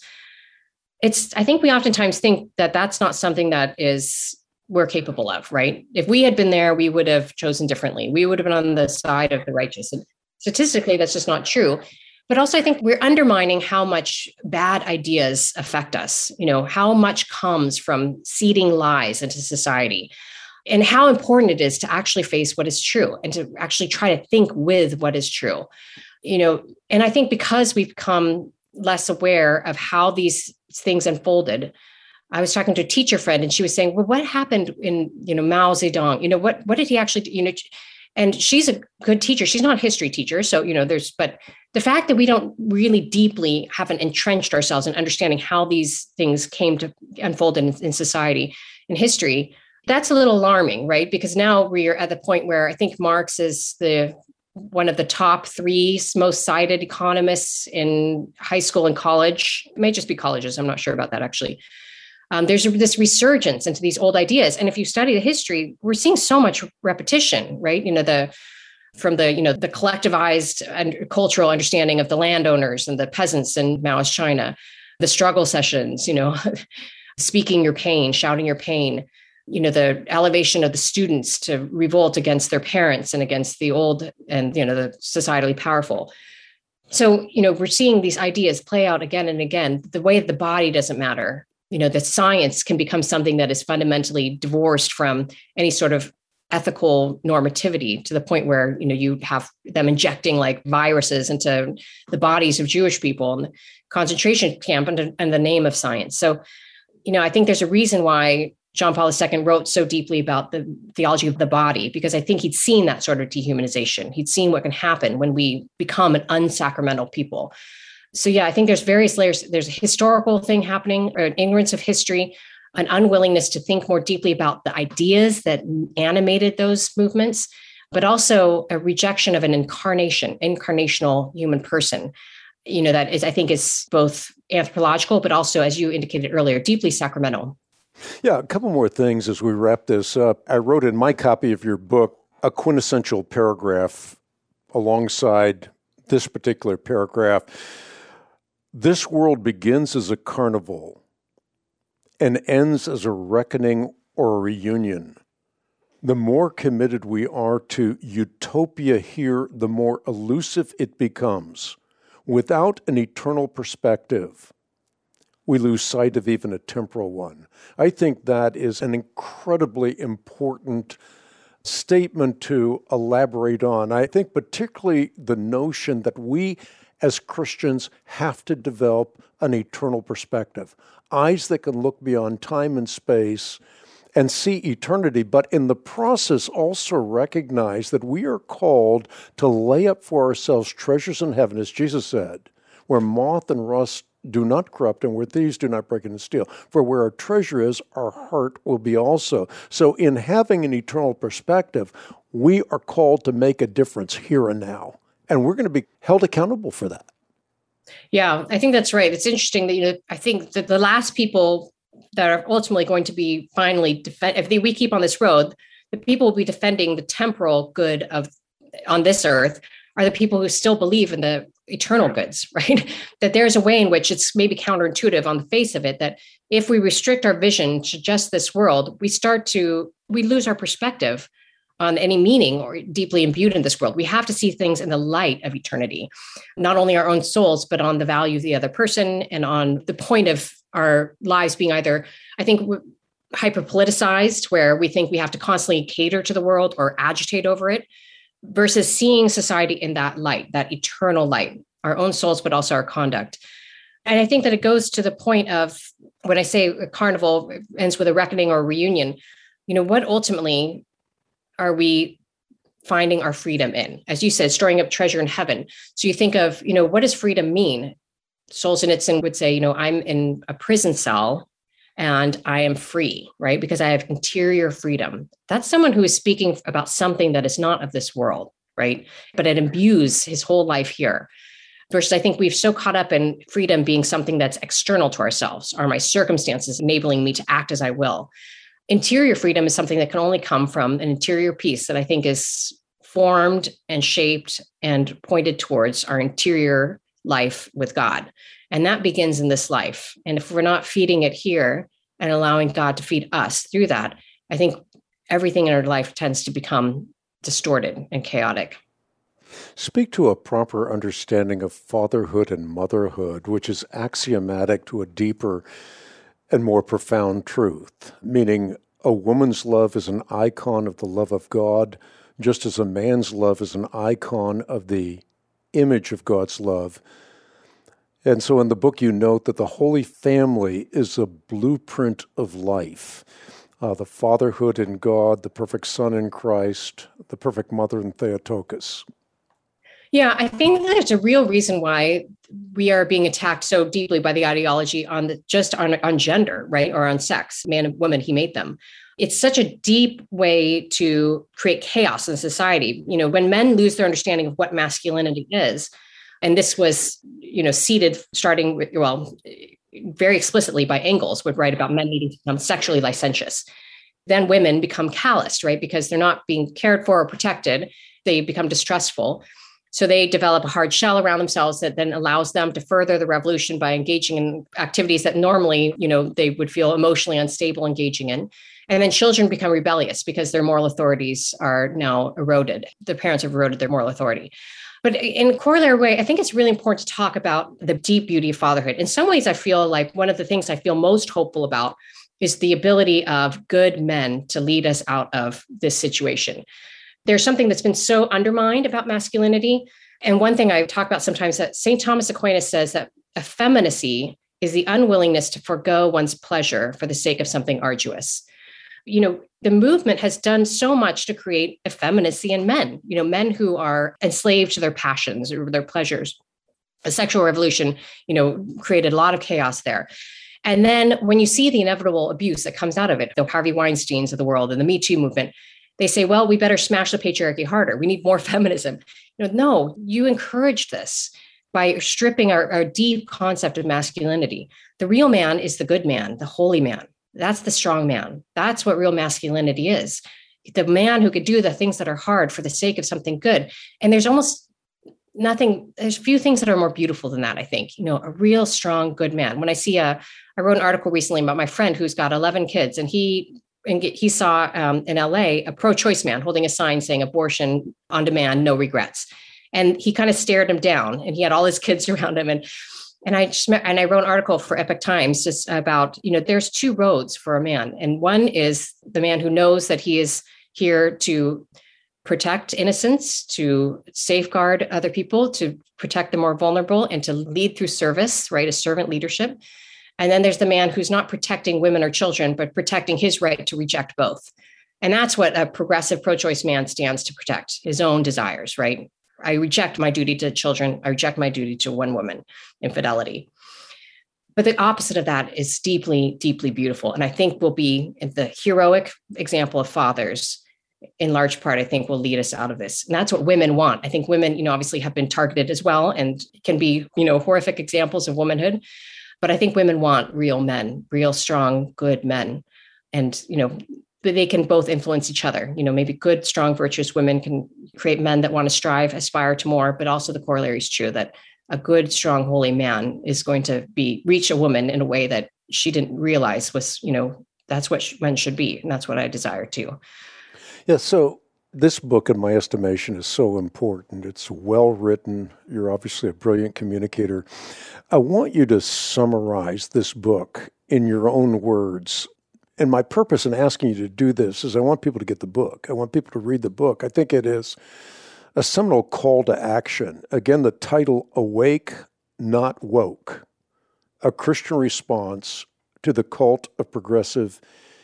It's, I think we oftentimes think that that's not something that is we're capable of, right? If we had been there, we would have chosen differently. We would have been on the side of the righteous. And statistically, that's just not true. But also, I think we're undermining how much bad ideas affect us, you know, how much comes from seeding lies into society, and how important it is to actually face what is true and to actually try to think with what is true, you know. And I think because we've become less aware of how these things unfolded, I was talking to a teacher friend and she was saying, well, what happened in, you know, Mao Zedong? You know, what, what did he actually do? You know, and she's a good teacher. She's not a history teacher. So, you know, there's, but the fact that we don't really deeply haven't entrenched ourselves in understanding how these things came to unfold in, in society, in history, that's a little alarming, right? Because now we're at the point where I think Marx is the one of the top three most cited economists in high school and college. It may just be colleges. I'm not sure about that, actually. Um, there's this resurgence into these old ideas. And if you study the history, we're seeing so much repetition, right? You know, the from the, you know, the collectivized and cultural understanding of the landowners and the peasants in Maoist China, the struggle sessions, you know, speaking your pain, shouting your pain, you know, the elevation of the students to revolt against their parents and against the old and, you know, the societally powerful. So, you know, we're seeing these ideas play out again and again. The way the body doesn't matter. You know, that science can become something that is fundamentally divorced from any sort of ethical normativity, to the point where, you know, you have them injecting like viruses into the bodies of Jewish people in the concentration camp in, in the name of science. So, you know, I think there's a reason why John Paul the Second wrote so deeply about the theology of the body, because I think he'd seen that sort of dehumanization. He'd seen what can happen when we become an unsacramental people. So, yeah, I think there's various layers. There's a historical thing happening, or an ignorance of history, an unwillingness to think more deeply about the ideas that animated those movements, but also a rejection of an incarnation, incarnational human person, you know, that is, I think, is both anthropological, but also, as you indicated earlier, deeply sacramental. Yeah, a couple more things as we wrap this up. I wrote in my copy of your book a quintessential paragraph alongside this particular paragraph. This world begins as a carnival and ends as a reckoning or a reunion. The more committed we are to utopia here, the more elusive it becomes. Without an eternal perspective, we lose sight of even a temporal one. I think that is an incredibly important statement to elaborate on. I think particularly the notion that we as Christians have to develop an eternal perspective, eyes that can look beyond time and space and see eternity, but in the process also recognize that we are called to lay up for ourselves treasures in heaven, as Jesus said, where moth and rust do not corrupt and where thieves do not break in and steal. For where our treasure is, our heart will be also. So in having an eternal perspective, we are called to make a difference here and now. And we're going to be held accountable for that. Yeah, I think that's right. It's interesting that, you know, I think that the last people that are ultimately going to be finally defend, if they, we keep on this road, the people will be defending the temporal good of on this earth are the people who still believe in the eternal goods, right? That there's a way in which it's maybe counterintuitive on the face of it, that if we restrict our vision to just this world, we start to, we lose our perspective on any meaning or deeply imbued in this world. We have to see things in the light of eternity, not only our own souls, but on the value of the other person and on the point of our lives being either, I think, hyper politicized, where we think we have to constantly cater to the world or agitate over it, versus seeing society in that light, that eternal light, our own souls, but also our conduct. And I think that it goes to the point of when I say a carnival ends with a reckoning or a reunion, you know, what ultimately are we finding our freedom in? As you said, storing up treasure in heaven. So you think of, you know, what does freedom mean? Solzhenitsyn would say, you know, I'm in a prison cell and I am free, right? Because I have interior freedom. That's someone who is speaking about something that is not of this world, right? But it imbues his whole life here. Versus I think we've so caught up in freedom being something that's external to ourselves. Are my circumstances enabling me to act as I will? Interior freedom is something that can only come from an interior peace that I think is formed and shaped and pointed towards our interior life with God. And that begins in this life. And if we're not feeding it here and allowing God to feed us through that, I think everything in our life tends to become distorted and chaotic. Speak to a proper understanding of fatherhood and motherhood, which is axiomatic to a deeper and more profound truth, meaning a woman's love is an icon of the love of God, just as a man's love is an icon of the image of God's love. And so in the book, you note that the Holy Family is a blueprint of life. Uh, the fatherhood in God, the perfect son in Christ, the perfect mother in Theotokos. Yeah, I think there's a real reason why we are being attacked so deeply by the ideology on the, just on, on gender, right? Or on sex, man and woman, he made them. It's such a deep way to create chaos in society. You know, when men lose their understanding of what masculinity is, and this was, you know, seeded starting with, well, very explicitly by Engels would write about men needing to become sexually licentious. Then women become calloused, right? Because they're not being cared for or protected. They become distrustful. So they develop a hard shell around themselves that then allows them to further the revolution by engaging in activities that normally, you know, they would feel emotionally unstable engaging in. And then children become rebellious because their moral authorities are now eroded. The parents have eroded their moral authority. But in a corollary way, I think it's really important to talk about the deep beauty of fatherhood. In some ways, I feel like one of the things I feel most hopeful about is the ability of good men to lead us out of this situation. There's something that's been so undermined about masculinity. And one thing I talk about sometimes that Saint Thomas Aquinas says that effeminacy is the unwillingness to forego one's pleasure for the sake of something arduous. You know, the movement has done so much to create effeminacy in men, you know, men who are enslaved to their passions or their pleasures. The sexual revolution, you know, created a lot of chaos there. And then when you see the inevitable abuse that comes out of it, the Harvey Weinsteins of the world and the Me Too movement, they say, well, we better smash the patriarchy harder. We need more feminism. You know, no, you encourage this by stripping our, our deep concept of masculinity. The real man is the good man, the holy man. That's the strong man. That's what real masculinity is. The man who could do the things that are hard for the sake of something good. And there's almost nothing, there's few things that are more beautiful than that, I think. You know, a real strong, good man. When I see a, I wrote an article recently about my friend who's got eleven kids, and he And he saw um, in L A a pro-choice man holding a sign saying abortion on demand, no regrets. And he kind of stared him down, and he had all his kids around him. And and I just and I wrote an article for Epoch Times just about, you know, there's two roads for a man. And one is the man who knows that he is here to protect innocence, to safeguard other people, to protect the more vulnerable, and to lead through service, right? A servant leadership. And then there's the man who's not protecting women or children, but protecting his right to reject both. And that's what a progressive pro-choice man stands to protect, his own desires, right? I reject my duty to children. I reject my duty to one woman, infidelity. But the opposite of that is deeply, deeply beautiful. And I think will be the heroic example of fathers, in large part, I think will lead us out of this. And that's what women want. I think women, you know, obviously have been targeted as well and can be, you know, horrific examples of womanhood. But I think women want real men, real, strong, good men. And, you know, they can both influence each other. You know, maybe good, strong, virtuous women can create men that want to strive, aspire to more, but also the corollary is true that a good, strong, holy man is going to be reach a woman in a way that she didn't realize was, you know, that's what men should be. And that's what I desire too. Yeah. So this book, in my estimation, is so important. It's well written. You're obviously a brilliant communicator. I want you to summarize this book in your own words. And my purpose in asking you to do this is I want people to get the book. I want people to read the book. I think it is a seminal call to action. Again, the title, Awake, Not Woke, a Christian response to the cult of progressive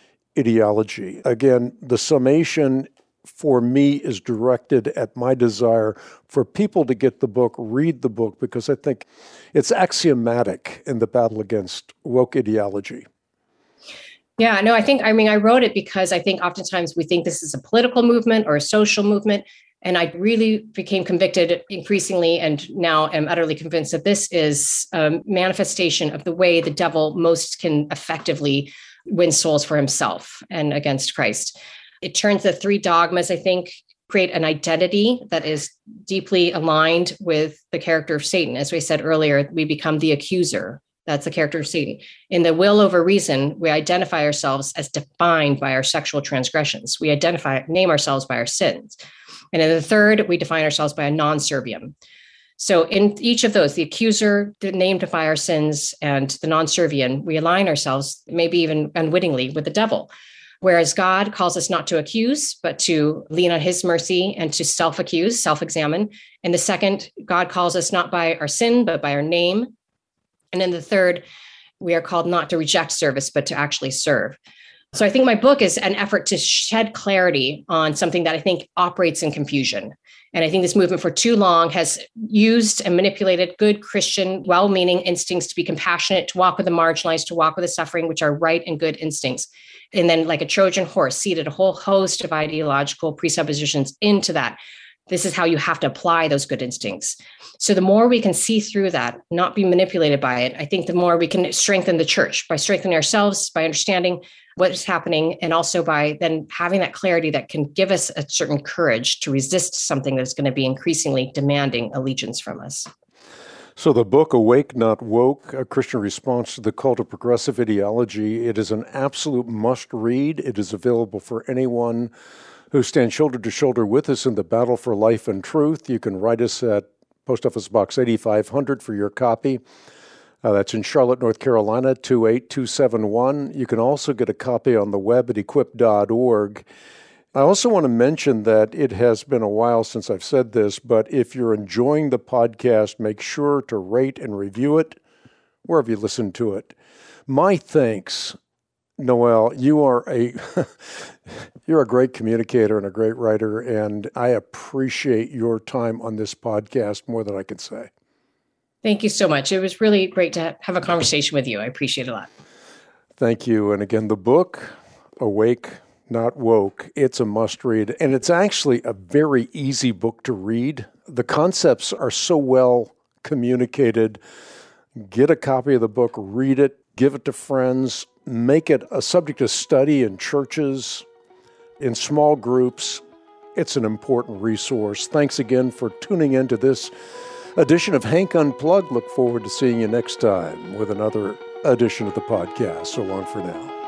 ideology. Again, the summation for me is directed at my desire for people to get the book, read the book, because I think it's axiomatic in the battle against woke ideology. Yeah, no, I think, I mean, I wrote it because I think oftentimes we think this is a political movement or a social movement. And I really became convicted increasingly, and now am utterly convinced that this is a manifestation of the way the devil most can effectively win souls for himself and against Christ. It turns the three dogmas, I think, create an identity that is deeply aligned with the character of Satan. As we said earlier, we become the accuser. That's the character of Satan. In the will over reason, we identify ourselves as defined by our sexual transgressions. We identify, name ourselves by our sins. And in the third, we define ourselves by a non-serviam. So in each of those, the accuser, the named by our sins, and the non-serviam, we align ourselves, maybe even unwittingly, with the devil. Whereas God calls us not to accuse, but to lean on his mercy and to self-accuse, self-examine. And the second, God calls us not by our sin, but by our name. And then the third, we are called not to reject service, but to actually serve. So I think my book is an effort to shed clarity on something that I think operates in confusion. And I think this movement for too long has used and manipulated good Christian, well-meaning instincts to be compassionate, to walk with the marginalized, to walk with the suffering, which are right and good instincts. And then like a Trojan horse, seeded a whole host of ideological presuppositions into that. This is how you have to apply those good instincts. So the more we can see through that, not be manipulated by it, I think the more we can strengthen the church by strengthening ourselves, by understanding what is happening, and also by then having that clarity that can give us a certain courage to resist something that's going to be increasingly demanding allegiance from us. So the book, Awake Not Woke, A Christian Response to the Cult of Progressive Ideology, it is an absolute must-read. It is available for anyone who stands shoulder to shoulder with us in the battle for life and truth. You can write us at Post Office Box eighty-five hundred for your copy. Uh, that's in Charlotte, North Carolina, two eight two seven one. You can also get a copy on the web at equip dot org. I also want to mention that it has been a while since I've said this, but if you're enjoying the podcast, make sure to rate and review it wherever you listen to it. My thanks, Noelle. You are a you're a great communicator and a great writer, and I appreciate your time on this podcast more than I can say. Thank you so much. It was really great to have a conversation with you. I appreciate it a lot. Thank you. And again, the book, Awake Not Woke, it's a must-read, and it's actually a very easy book to read. The concepts are so well communicated. Get a copy of the book, read it, give it to friends, make it a subject of study in churches, in small groups. It's an important resource. Thanks again for tuning in to this edition of Hank Unplugged. Look forward to seeing you next time with another edition of the podcast. So long for now.